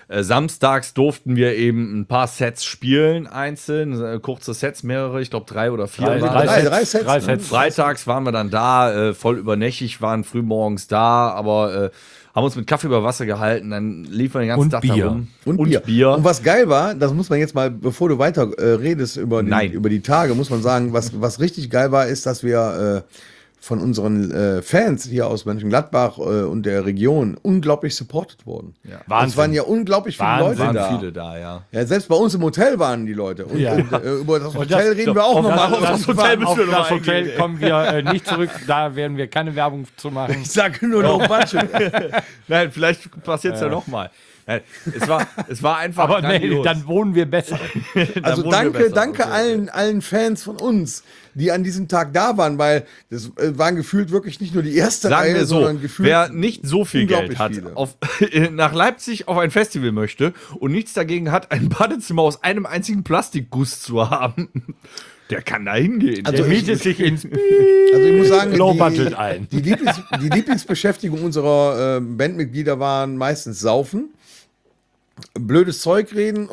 Äh, samstags durften wir eben ein paar Sets spielen, einzeln, äh, kurze Sets, mehrere, ich glaube drei oder vier. Drei, waren drei, das. Drei, Sets, drei Sets, drei ne? Sets. Freitags waren wir dann da, äh, voll übernächtig, waren früh morgens da, aber äh, haben uns mit Kaffee über Wasser gehalten, dann liefen wir den ganzen Und Tag Bier. da rum. Und, Bier. Und was geil war, das muss man jetzt mal, bevor du weiter äh, redest über die, Nein. über die Tage, muss man sagen, was, was richtig geil war, ist, dass wir äh, von unseren äh, Fans hier aus Mönchengladbach äh, und der Region unglaublich supported wurden. Ja. Wahnsinn. Es waren ja unglaublich viele Wahnsinn. Leute Waren da. viele da, ja. Ja, selbst bei uns im Hotel waren die Leute. Und, Ja. und äh, über das Und Hotel das- reden wir auch auf nochmal. das, das, Hotel müssen auf wir noch das mal Hotel eingehen. kommen wir äh, nicht zurück, da werden wir keine Werbung zu machen. Ich sage nur noch Budget. Nein, vielleicht passiert es ja nochmal. Es war, es war einfach Aber nee, grandios. dann wohnen wir besser. Also wohnen wir danke, besser. danke Okay. allen, allen Fans von uns, die an diesem Tag da waren, weil das äh, waren gefühlt wirklich nicht nur die erste Sagen Reihe, wir so, sondern gefühlt wer nicht so viel Geld unglaublich hat, viele. auf, nach Leipzig auf ein Festival möchte und nichts dagegen hat, ein Badezimmer aus einem einzigen Plastikguss zu haben, der kann da hingehen. Also Der ich- mietet sich ins Also ich muss sagen, Low die, Budget ein. Die, Lieblings, die Lieblingsbeschäftigung unserer äh, Bandmitglieder waren meistens Saufen, blödes Zeug reden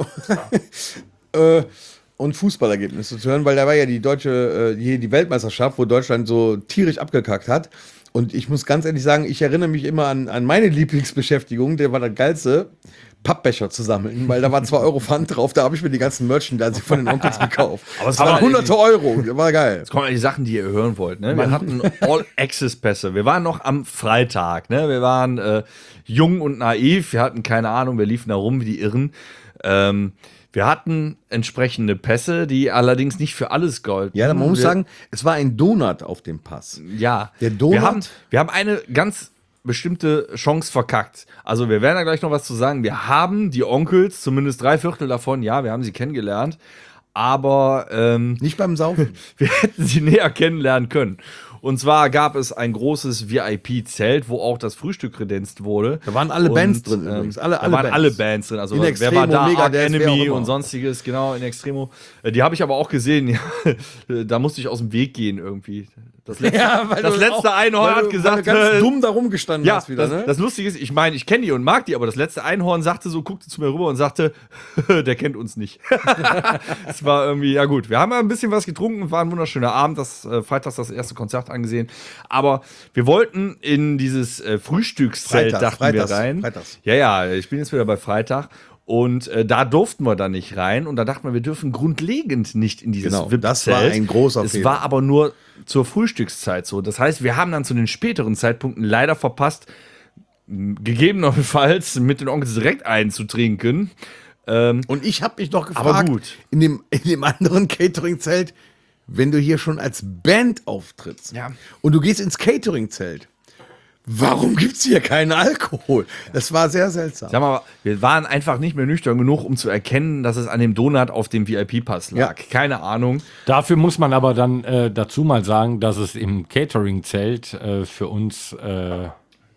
äh, und Fußballergebnisse zu hören, weil da war ja die deutsche, äh, die, die Weltmeisterschaft, wo Deutschland so tierisch abgekackt hat. Und ich muss ganz ehrlich sagen, ich erinnere mich immer an, an meine Lieblingsbeschäftigung, der war das Geilste, Pappbecher zu sammeln, weil da war zwei Euro Pfand drauf, da habe ich mir die ganzen Merchandise von den Onkels gekauft. Aber es Aber war- hunderte Euro, das war geil. Jetzt kommen die Sachen, die ihr hören wollt. Ne? Wir hatten All-Access-Pässe. Wir waren noch am Freitag. Ne? Wir waren äh, jung und naiv. Wir hatten keine Ahnung. Wir liefen da rum wie die Irren. Ähm, wir hatten entsprechende Pässe, die allerdings nicht für alles galten. Ja, man muss wir, sagen, es war ein Donut auf dem Pass. ja, der Donut- Wir haben, wir haben eine ganz bestimmte Chance verkackt. Also wir werden da gleich noch was zu sagen. Wir haben die Onkels, zumindest drei Viertel davon, ja, wir haben sie kennengelernt. Aber ähm, Nicht beim Saufen. wir hätten sie näher kennenlernen können. Und zwar gab es ein großes V I P-Zelt, wo auch das Frühstück kredenzt wurde. Da waren alle Und, Bands drin ähm, übrigens. Alle- da alle waren Bands. alle Bands drin. Also In wer Extremo, war da? Arch Megadeth, wer auch Enemy immer. und sonstiges, genau, in Extremo. Äh, Die habe ich aber auch gesehen. Ja, da musste ich aus dem Weg gehen irgendwie. Das letzte, das letzte Einhorn weil hat du, gesagt, weil du ganz äh, dumm da rumgestanden ja, hast wieder, das, ne? das Lustige ist, ich meine, ich kenne die und mag die, aber das letzte Einhorn sagte so, guckte zu mir rüber und sagte, der kennt uns nicht. Es war irgendwie, ja gut, wir haben ja ein bisschen was getrunken, war ein wunderschöner Abend, das äh, Freitags das erste Konzert angesehen, aber wir wollten in dieses äh, Frühstückszelt, Freitags, dachten Freitags, wir rein. Freitags. Ja, ja, ich bin jetzt wieder bei Freitag. Und äh, da durften wir dann nicht rein. Und da dachten wir, wir dürfen grundlegend nicht in dieses Genau, V I P-Zelt. das war ein großer Es Fehler. war aber nur zur Frühstückszeit so. Das heißt, wir haben dann zu den späteren Zeitpunkten leider verpasst, m, gegebenenfalls mit den Onkels direkt einzutrinken. Ähm, Und ich habe mich noch Aber gefragt, gut. in dem, in dem anderen Catering-Zelt, wenn du hier schon als Band auftrittst Ja. und du gehst ins Catering-Zelt, warum gibt es hier keinen Alkohol? Das war sehr seltsam. Sag mal, wir waren einfach nicht mehr nüchtern genug, um zu erkennen, dass es an dem Donut auf dem V I P-Pass lag. Ja. Keine Ahnung. Dafür muss man aber dann äh, dazu mal sagen, dass es im Catering-Zelt äh, für uns äh,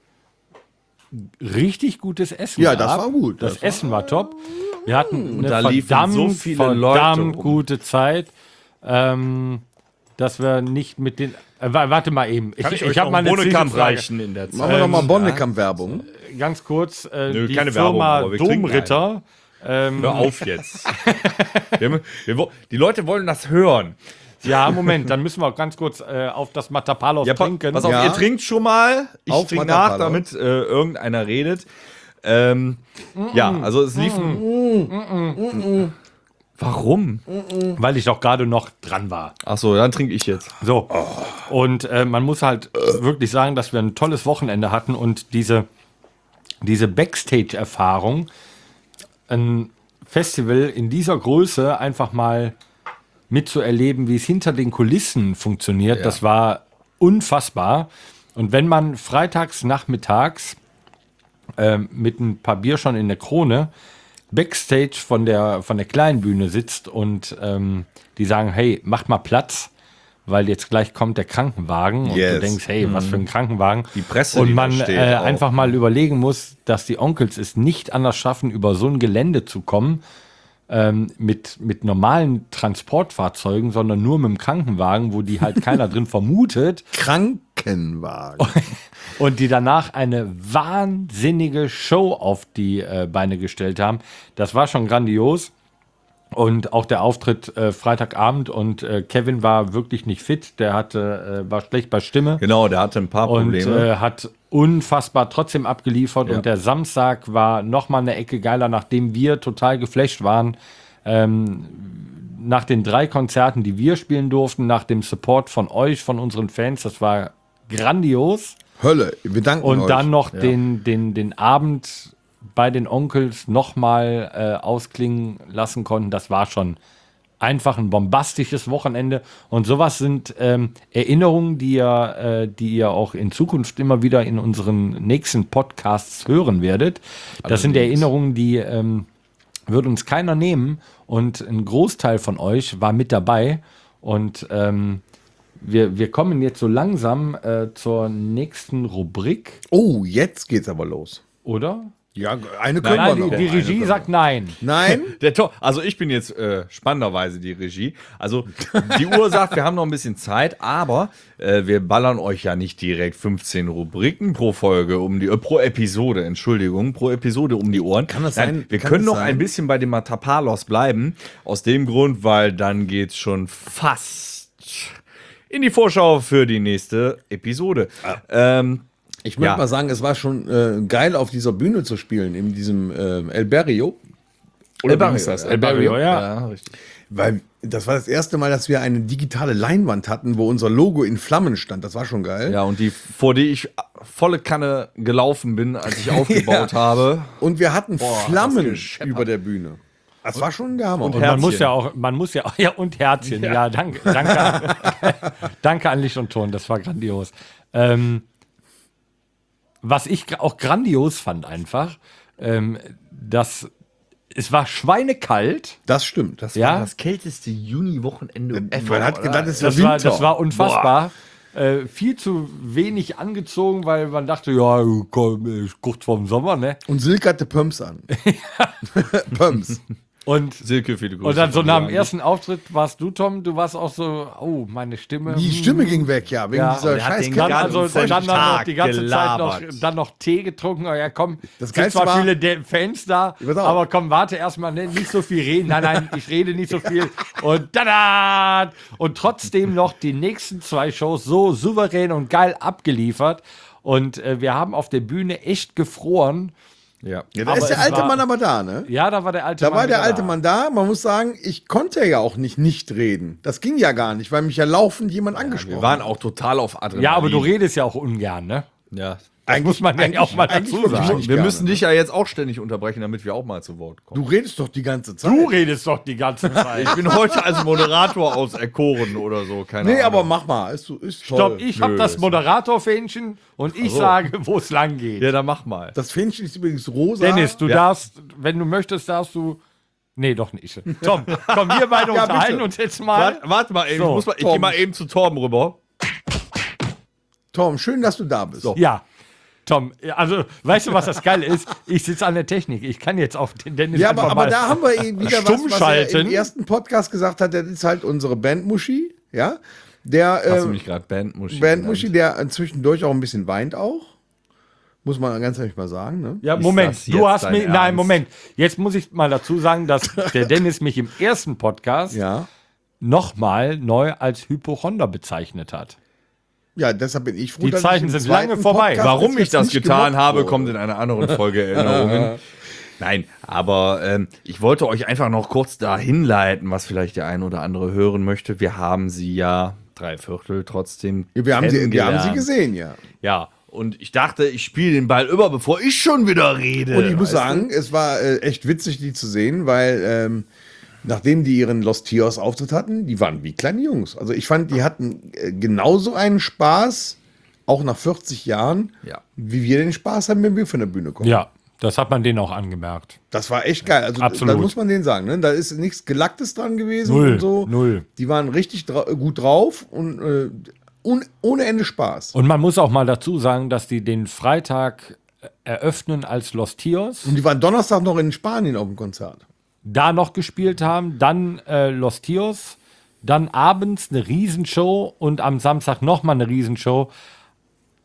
richtig gutes Essen Ja, gab. das war gut. Das, Das war- Essen war top. Wir hatten eine da liefen verdammt, so viele Leute verdammt rum. gute Zeit. Ähm, dass wir nicht mit den. Äh, wa- warte mal eben. Ich, Kann ich, ich, euch habe noch mal einen eine Bohnekamp Zwischenfrage. reichen in der Zeit? Machen wir nochmal Ähm, Bonnekamp-Werbung. Ganz kurz. Äh, Nö, die keine Firma Werbung, aber wir trinken Domritter. Ähm, Hör auf jetzt. wir, haben- wir, wo- die Leute wollen das hören. ja, Moment, dann müssen wir auch ganz kurz äh, auf das Matapalos Ja, pa trinken. pass auf, Ja. ihr trinkt schon mal. Ich Auf trinke nach, Matapalo. damit äh, irgendeiner redet. Ähm, Ja, also es lief. Warum? Weil ich doch gerade noch dran war. Achso, dann trinke ich jetzt. So. Und äh, man muss halt wirklich sagen, dass wir ein tolles Wochenende hatten und diese, diese Backstage-Erfahrung, ein Festival in dieser Größe einfach mal mitzuerleben, wie es hinter den Kulissen funktioniert, das war unfassbar. Und wenn man freitags nachmittags ähm, mit ein paar Bier schon in der Krone Backstage von der, von der kleinen Bühne sitzt und ähm, die sagen, hey, macht mal Platz, weil jetzt gleich kommt der Krankenwagen und Yes. du denkst, hey, was für ein Krankenwagen. Die Presse, und die da man steht äh, auch. einfach mal überlegen muss, dass die Onkels es nicht anders schaffen, über so ein Gelände zu kommen, ähm, mit, mit normalen Transportfahrzeugen, sondern nur mit dem Krankenwagen, wo die halt keiner drin vermutet. Krankenwagen. Und die danach eine wahnsinnige Show auf die äh, Beine gestellt haben. Das war schon grandios. Und auch der Auftritt äh, Freitagabend und äh, Kevin war wirklich nicht fit. Der hatte, äh, war schlecht bei Stimme. Genau, der hatte ein paar Und Probleme. äh, hat unfassbar trotzdem abgeliefert. Ja. Und der Samstag war noch mal eine Ecke geiler, nachdem wir total geflasht waren. Ähm, nach den drei Konzerten, die wir spielen durften, nach dem Support von euch, von unseren Fans, das war grandios. Hölle, wir danken Und euch. dann noch den, den, den Abend bei den Onkels noch mal äh, ausklingen lassen konnten. Das war schon einfach ein bombastisches Wochenende. Und sowas sind ähm, Erinnerungen, die ihr, äh, die ihr auch in Zukunft immer wieder in unseren nächsten Podcasts hören werdet. Das sind Erinnerungen, die ähm, wird uns keiner nehmen. Und ein Großteil von euch war mit dabei. Und ähm, wir, wir kommen jetzt so langsam äh, zur nächsten Rubrik, Oh, jetzt geht's aber los. oder? Ja, eine können Nein, wir die, noch. die Regie sagt nein. Nein? Der Tor, also ich bin jetzt äh, spannenderweise die Regie. Also die Uhr sagt, wir haben noch ein bisschen Zeit, aber äh, wir ballern euch ja nicht direkt fünfzehn Rubriken pro Folge um die äh, pro Episode, Entschuldigung, pro Episode um die Ohren. Kann das Nein, sein? Wir Kann können das noch sein? ein bisschen bei dem Matapalos bleiben. Aus dem Grund, weil dann geht's schon fast in die Vorschau für die nächste Episode. Ähm, Ich möchte Ja. mal sagen, es war schon äh, geil, auf dieser Bühne zu spielen, in diesem äh, El Barrio. Oder El wie hieß Barrio, das? El Barrio, ja. ja, richtig. Weil das war das erste Mal, dass wir eine digitale Leinwand hatten, wo unser Logo in Flammen stand. Das war schon geil. Ja, und die, vor die ich volle Kanne gelaufen bin, als ich aufgebaut habe. Und wir hatten Boah, Flammen das gescheppert. über der Bühne. Das war schon der Hammer. Und man Herzchen. muss ja auch, man muss ja auch, ja, und Herzchen, ja, danke, danke, an, danke an Licht und Ton, das war grandios. Ähm, was ich gra- auch grandios fand einfach, ähm, dass es war schweinekalt. Das stimmt. Das Ja? war das kälteste Juni-Wochenende ever. Man hat gedacht, es ist ja Das war, Winter. das war unfassbar. Äh, viel zu wenig angezogen, weil man dachte, ja, komm, ist kurz vorm Sommer, ne? Und Silke hatte Pumps an. Pumps. Und, Silke, viele Grüße. und dann so von nach dir dem an ersten Auftritt warst du, Tom, du warst auch so, oh, meine Stimme. Die hm. Stimme ging weg, ja, wegen Ja, dieser der hat scheiß den Dann, ganzen also, dann, dann noch Tag die ganze gelabert. Zeit noch, dann noch Tee getrunken. Oh ja, komm, Das sind Geilste zwar war- viele De- Fans da, Pass auf. aber komm, warte erstmal, ne, nicht so viel reden. Nein, nein, ich rede nicht so viel. Und tada! Und trotzdem noch die nächsten zwei Shows so souverän und geil abgeliefert. Und äh, wir haben auf der Bühne echt gefroren. Ja. Ja, da Aber ist der es alte war- Mann aber da, ne? Ja, da war der alte Da Mann war der wieder alte da. Mann da. Man muss sagen, ich konnte ja auch nicht nicht reden. Das ging ja gar nicht, weil mich ja laufend jemand angesprochen Wir waren hat. auch total auf Adrenalin. Ja, aber du redest ja auch ungern, ne? Ja. Das muss man ja auch mal eigentlich dazu wirklich sagen. nicht Wir gerne, müssen ne? dich ja jetzt auch ständig unterbrechen, damit wir auch mal zu Wort kommen. Du redest doch die ganze Zeit. Du redest doch die ganze Zeit. Ich bin heute als Moderator auserkoren oder so, keine Nee, Ahnung. aber mach mal. Ist, ist toll. Stopp, ich hab Nö, das ist- Moderatorfähnchen und ich so. sage, wo es lang geht. Ja, dann mach mal. Das Fähnchen ist übrigens rosa. Dennis, du Ja. darfst, wenn du möchtest, darfst du. Nee, doch nicht. Tom, komm, wir beide Ja, unterhalten bitte. uns jetzt mal. Warte, warte mal eben, So, ich, muss mal, ich Tom. geh mal eben zu Torben rüber. Tom, schön, dass du da bist. So. Ja. Tom, also, weißt du, was das Geile ist? Ich sitze an der Technik. Ich kann jetzt auf den Dennis Ja, einfach aber, aber mal da haben wir eben wieder was, stumm was er im schalten. ersten Podcast gesagt hat. Das ist halt unsere Bandmuschi, ja. Der Hast du äh, mich gerade Bandmuschi Bandmuschi, genannt? der zwischendurch auch ein bisschen weint auch. Muss man ganz ehrlich mal sagen, ne? Ja, Ist Moment, das du jetzt hast dein mich. Nein, Ernst? Moment. Jetzt muss ich mal dazu sagen, dass der Dennis mich im ersten Podcast Ja. nochmal neu als Hypochonder bezeichnet hat. Ja, deshalb bin ich froh, Die dass Zeiten ich im sind lange zweiten vorbei. Podcast Warum jetzt ich das nicht getan gemobbt habe, wurde. kommt in einer anderen Folge Erinnerungen. Nein, aber ähm, ich wollte euch einfach noch kurz dahin leiten, was vielleicht der ein oder andere hören möchte. Wir haben sie ja drei Viertel trotzdem Ja, wir, haben sie, wir haben sie kennengelernt. gesehen, ja. Ja, und ich dachte, ich spiele den Ball über, bevor ich schon wieder rede. Und ich muss weißt sagen, es war äh, echt witzig, die zu sehen, weil ähm, nachdem die ihren Los Tios Auftritt hatten, die waren wie kleine Jungs. Also ich fand, die hatten äh, genauso einen Spaß, auch nach vierzig Jahren, Ja. wie wir den Spaß haben, wenn wir von der Bühne kommen. Ja, das hat man denen auch angemerkt. Das war echt geil. Also Absolut. da muss man denen sagen, ne? Da ist nichts Gelacktes dran gewesen Null, und so. null. Die waren richtig dra gut drauf und äh, un ohne Ende Spaß. Und man muss auch mal dazu sagen, dass die den Freitag eröffnen als Los Tios, Und die waren Donnerstag noch in Spanien auf dem Konzert. da noch gespielt haben, dann äh, Los Tios, dann abends eine Riesenshow und am Samstag nochmal eine Riesenshow.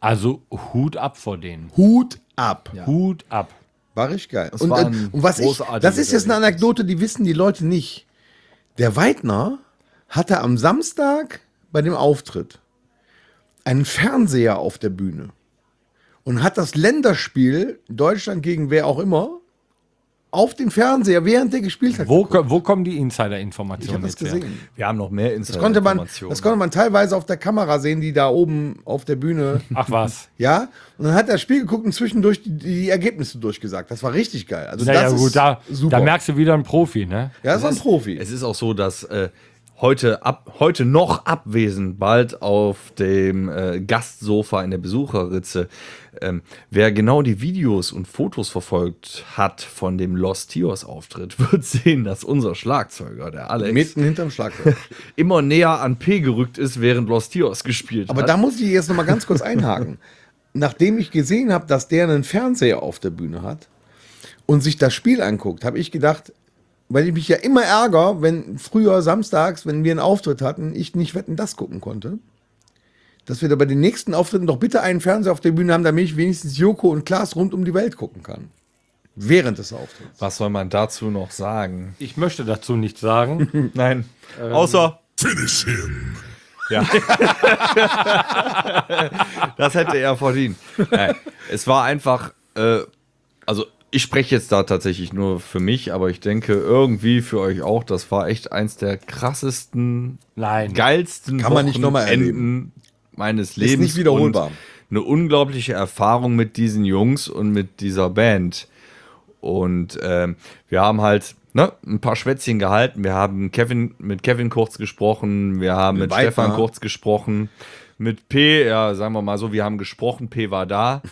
Also Hut ab vor denen. Hut ab. Hut ab. War richtig geil. Das Und, war äh, ein und was ich, großartiges das ist jetzt eine Erlebnis. Anekdote, die wissen die Leute nicht. Der Weidner hatte am Samstag bei dem Auftritt einen Fernseher auf der Bühne und hat das Länderspiel Deutschland gegen wer auch immer auf dem Fernseher, während der gespielt hat. Wo, geguckt. ko- wo kommen die Ich Insider-Informationen habe das jetzt her? gesehen. Wir haben noch mehr Das konnte, man, Insider-Informationen. das konnte man teilweise auf der Kamera sehen, die da oben auf der Bühne, Ach was. ja. Und dann hat er das Spiel geguckt und zwischendurch die, die Ergebnisse durchgesagt. Das war richtig geil. Also Naja, das gut, ist da, super. da merkst du wieder einen Profi, ne? ja, das war ein Profi. Es ist auch so, dass äh, heute, ab, heute noch abwesend, bald auf dem äh, Gastsofa in der Besucherritze, ähm, wer genau die Videos und Fotos verfolgt hat von dem Los Tios Auftritt, wird sehen, dass unser Schlagzeuger, der Alex, Mitten hinterm Schlagzeug. immer näher an P gerückt ist, während Los Tios gespielt Aber hat. da muss ich jetzt noch mal ganz kurz einhaken. Nachdem ich gesehen habe, dass der einen Fernseher auf der Bühne hat und sich das Spiel anguckt, habe ich gedacht, weil ich mich ja immer ärgere, wenn früher samstags, wenn wir einen Auftritt hatten, ich nicht Wetten, das gucken konnte, dass wir da bei den nächsten Auftritten doch bitte einen Fernseher auf der Bühne haben, damit ich wenigstens Joko und Klaas rund um die Welt gucken kann. Während des Auftritts. Was soll man dazu noch sagen? Ich möchte dazu nichts sagen. Nein, außer Finish him. ja. Das hätte er verdient. Nein, es war einfach, äh, also ich spreche jetzt da tatsächlich nur für mich, aber ich denke irgendwie für euch auch, das war echt eins der krassesten, Nein. geilsten Kann man nicht noch mal Wochenenden meines Lebens. nicht wiederholbar. Und eine unglaubliche Erfahrung mit diesen Jungs und mit dieser Band. Und ähm, wir haben halt ne, ein paar Schwätzchen gehalten. Wir haben Kevin, mit Kevin kurz gesprochen. Wir haben mit, Mit Weidner. Stefan kurz gesprochen. Mit P, ja, sagen wir mal so, wir haben gesprochen, P war da.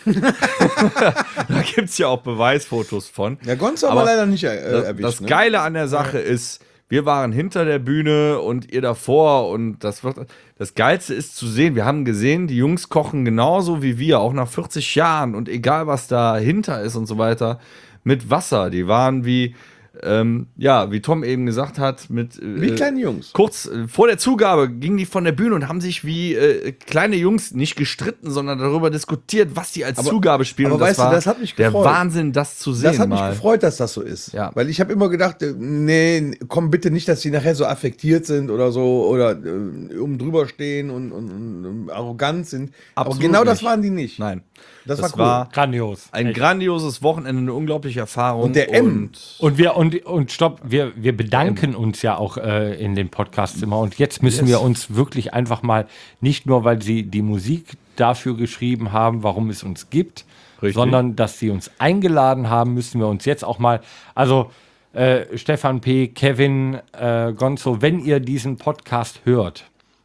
Da gibt es ja auch Beweisfotos von. Ja, Gonzo haben wir leider nicht äh, Das, erwischt. das ne? Geile an der Sache ist, wir waren hinter der Bühne und ihr davor und das wird, das Geilste ist zu sehen, wir haben gesehen, die Jungs kochen genauso wie wir, auch nach vierzig Jahren und egal was dahinter ist und so weiter, mit Wasser. Die waren wie, ähm, ja, wie Tom eben gesagt hat, mit äh, Wie kleine Jungs. Kurz äh, vor der Zugabe gingen die von der Bühne und haben sich wie äh, kleine Jungs nicht gestritten, sondern darüber diskutiert, was die als Aber- Zugabe spielen. aber und das weißt du, war das hat mich der gefreut. Wahnsinn, das zu sehen. Das hat mich mal. gefreut, dass das so ist. Ja. Weil ich habe immer gedacht, äh, nee, komm bitte nicht, dass die nachher so affektiert sind oder so oder äh, um drüber stehen und, und, und arrogant sind. Absolut Aber genau das nicht. waren die nicht. Nein. Das Das, war cool. war Grandios. ein Echt. grandioses Wochenende, eine unglaubliche Erfahrung. Und der M. Und Und wir und, und stopp, wir, wir bedanken uns ja auch äh, in den Podcasts immer. Und jetzt müssen wir uns wirklich einfach mal, nicht nur, weil sie die Musik dafür geschrieben haben, warum es uns gibt, Richtig. sondern dass sie uns eingeladen haben, müssen wir uns jetzt auch mal, also äh, Stefan P., Kevin, äh, Gonzo, wenn ihr diesen Podcast hört,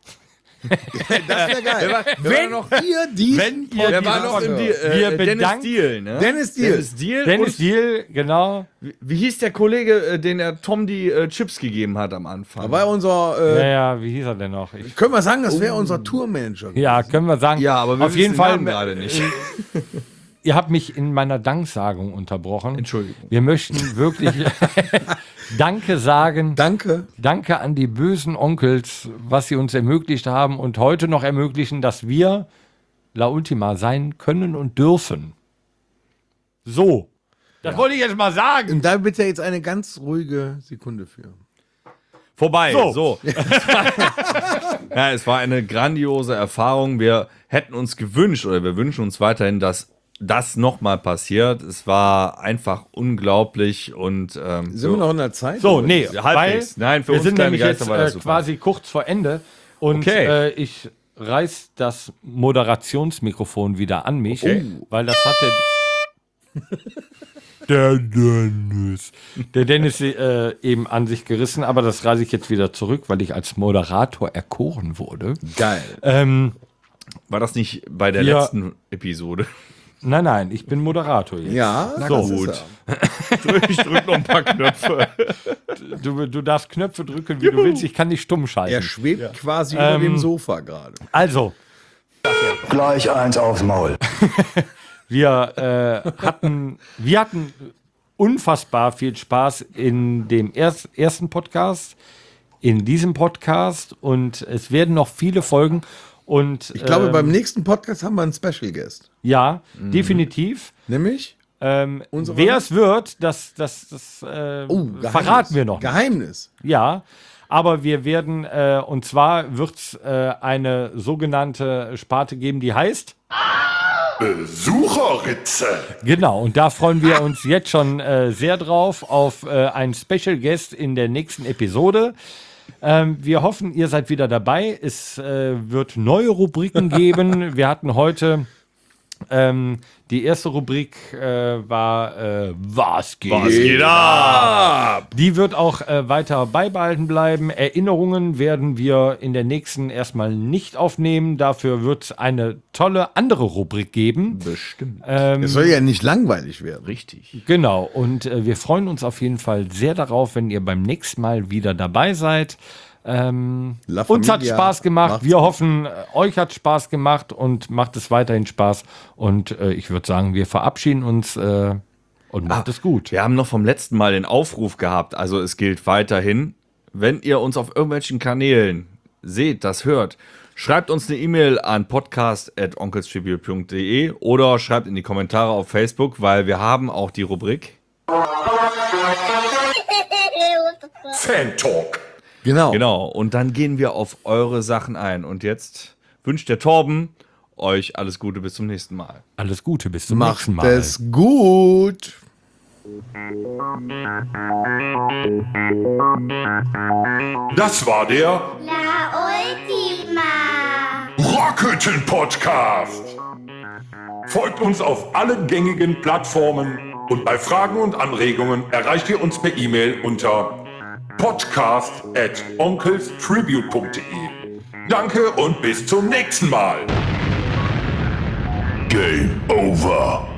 Das wäre geil. wenn noch, ihr die wenn ihr wer diesen war noch im Podcast- Deal? Äh, Wir Dennis bedanken- Deal, ne? Dennis Deal. Dennis Deal. Dennis und, Deal, genau. wie, wie hieß der Kollege, äh, den er Tom die äh, Chips gegeben hat am Anfang? Da war unser, äh, Naja, wie hieß er denn noch? Ich, können wir sagen, das wäre unser Tourmanager. ja, können wir sagen. ja, aber wir auf wissen jeden den Fall Namen gerade nicht. Ihr habt mich in meiner Danksagung unterbrochen. Entschuldigung. Wir möchten wirklich Danke sagen. Danke. Danke an die bösen Onkels, was sie uns ermöglicht haben und heute noch ermöglichen, dass wir La Ultima sein können und dürfen. So. Das wollte ich jetzt mal sagen. Und da bitte jetzt eine ganz ruhige Sekunde für. Vorbei. So. So. Ja, es war eine grandiose Erfahrung. Wir hätten uns gewünscht oder wir wünschen uns weiterhin, dass das nochmal passiert. Es war einfach unglaublich und ähm, Sind wir noch in der Zeit? So, oder? nee, Ja, weil halbwegs. Nein, für wir uns sind kleine nämlich Geister jetzt war das äh, super. quasi kurz vor Ende und Okay. äh, ich reiß das Moderationsmikrofon wieder an mich, Oh. weil das hat der der Dennis der Dennis äh, eben an sich gerissen, aber das reiße ich jetzt wieder zurück, weil ich als Moderator erkoren wurde. Geil. Ähm, War das nicht bei der Ja. letzten Episode? nein, nein, ich bin Moderator jetzt. Ja, So. das ist Gut. er. Ich drück noch ein paar Knöpfe. Du, du darfst Knöpfe drücken, wie du willst, ich kann dich stumm schalten. Er schwebt quasi über Ähm, dem Sofa gerade. Also, Gleich eins aufs Maul. Wir äh, hatten, wir hatten unfassbar viel Spaß in dem erst, ersten Podcast, in diesem Podcast und es werden noch viele Folgen Und Ich glaube, ähm, beim nächsten Podcast haben wir einen Special Guest. ja, definitiv. Nämlich? Ähm, Unsere- wer es wird, das, das, das äh, Oh, Geheimnis. verraten wir noch nicht. Geheimnis. Ja, aber wir werden, äh, und zwar wird es äh, eine sogenannte Sparte geben, die heißt. Besucherritze. Genau, und da freuen wir uns jetzt schon äh, sehr drauf auf äh, einen Special Guest in der nächsten Episode. Ähm, wir hoffen, ihr seid wieder dabei. Es äh, wird neue Rubriken geben. Wir hatten heute ähm, die erste Rubrik äh, war äh, Was geht? Was geht ab? Die wird auch äh, weiter beibehalten bleiben. Erinnerungen werden wir in der nächsten erstmal nicht aufnehmen. Dafür wird es eine tolle andere Rubrik geben. Bestimmt. Es soll ja nicht langweilig werden. Richtig. Genau, und äh, wir freuen uns auf jeden Fall sehr darauf, wenn ihr beim nächsten Mal wieder dabei seid. Ähm, La uns hat Familia Spaß gemacht. macht's Wir gut. hoffen, äh, euch hat Spaß gemacht und macht es weiterhin Spaß. Und äh, ich würde sagen, wir verabschieden uns äh, und macht es gut. Wir haben noch vom letzten Mal den Aufruf gehabt, also es gilt weiterhin, wenn ihr uns auf irgendwelchen Kanälen seht, das hört, schreibt uns eine E-Mail an podcast at onkelstribute punkt de oder schreibt in die Kommentare auf Facebook, weil wir haben auch die Rubrik. Fan Talk. Genau. Genau, und dann gehen wir auf eure Sachen ein. Und jetzt wünscht der Torben euch alles Gute, bis zum nächsten Mal. Alles Gute, bis zum Macht nächsten Mal. es gut. Das war der La Ultima. Rockhütten Podcast. Folgt uns auf allen gängigen Plattformen und bei Fragen und Anregungen erreicht ihr uns per E-Mail unter podcast at onkelstribute punkt de. Danke und bis zum nächsten Mal. Game over.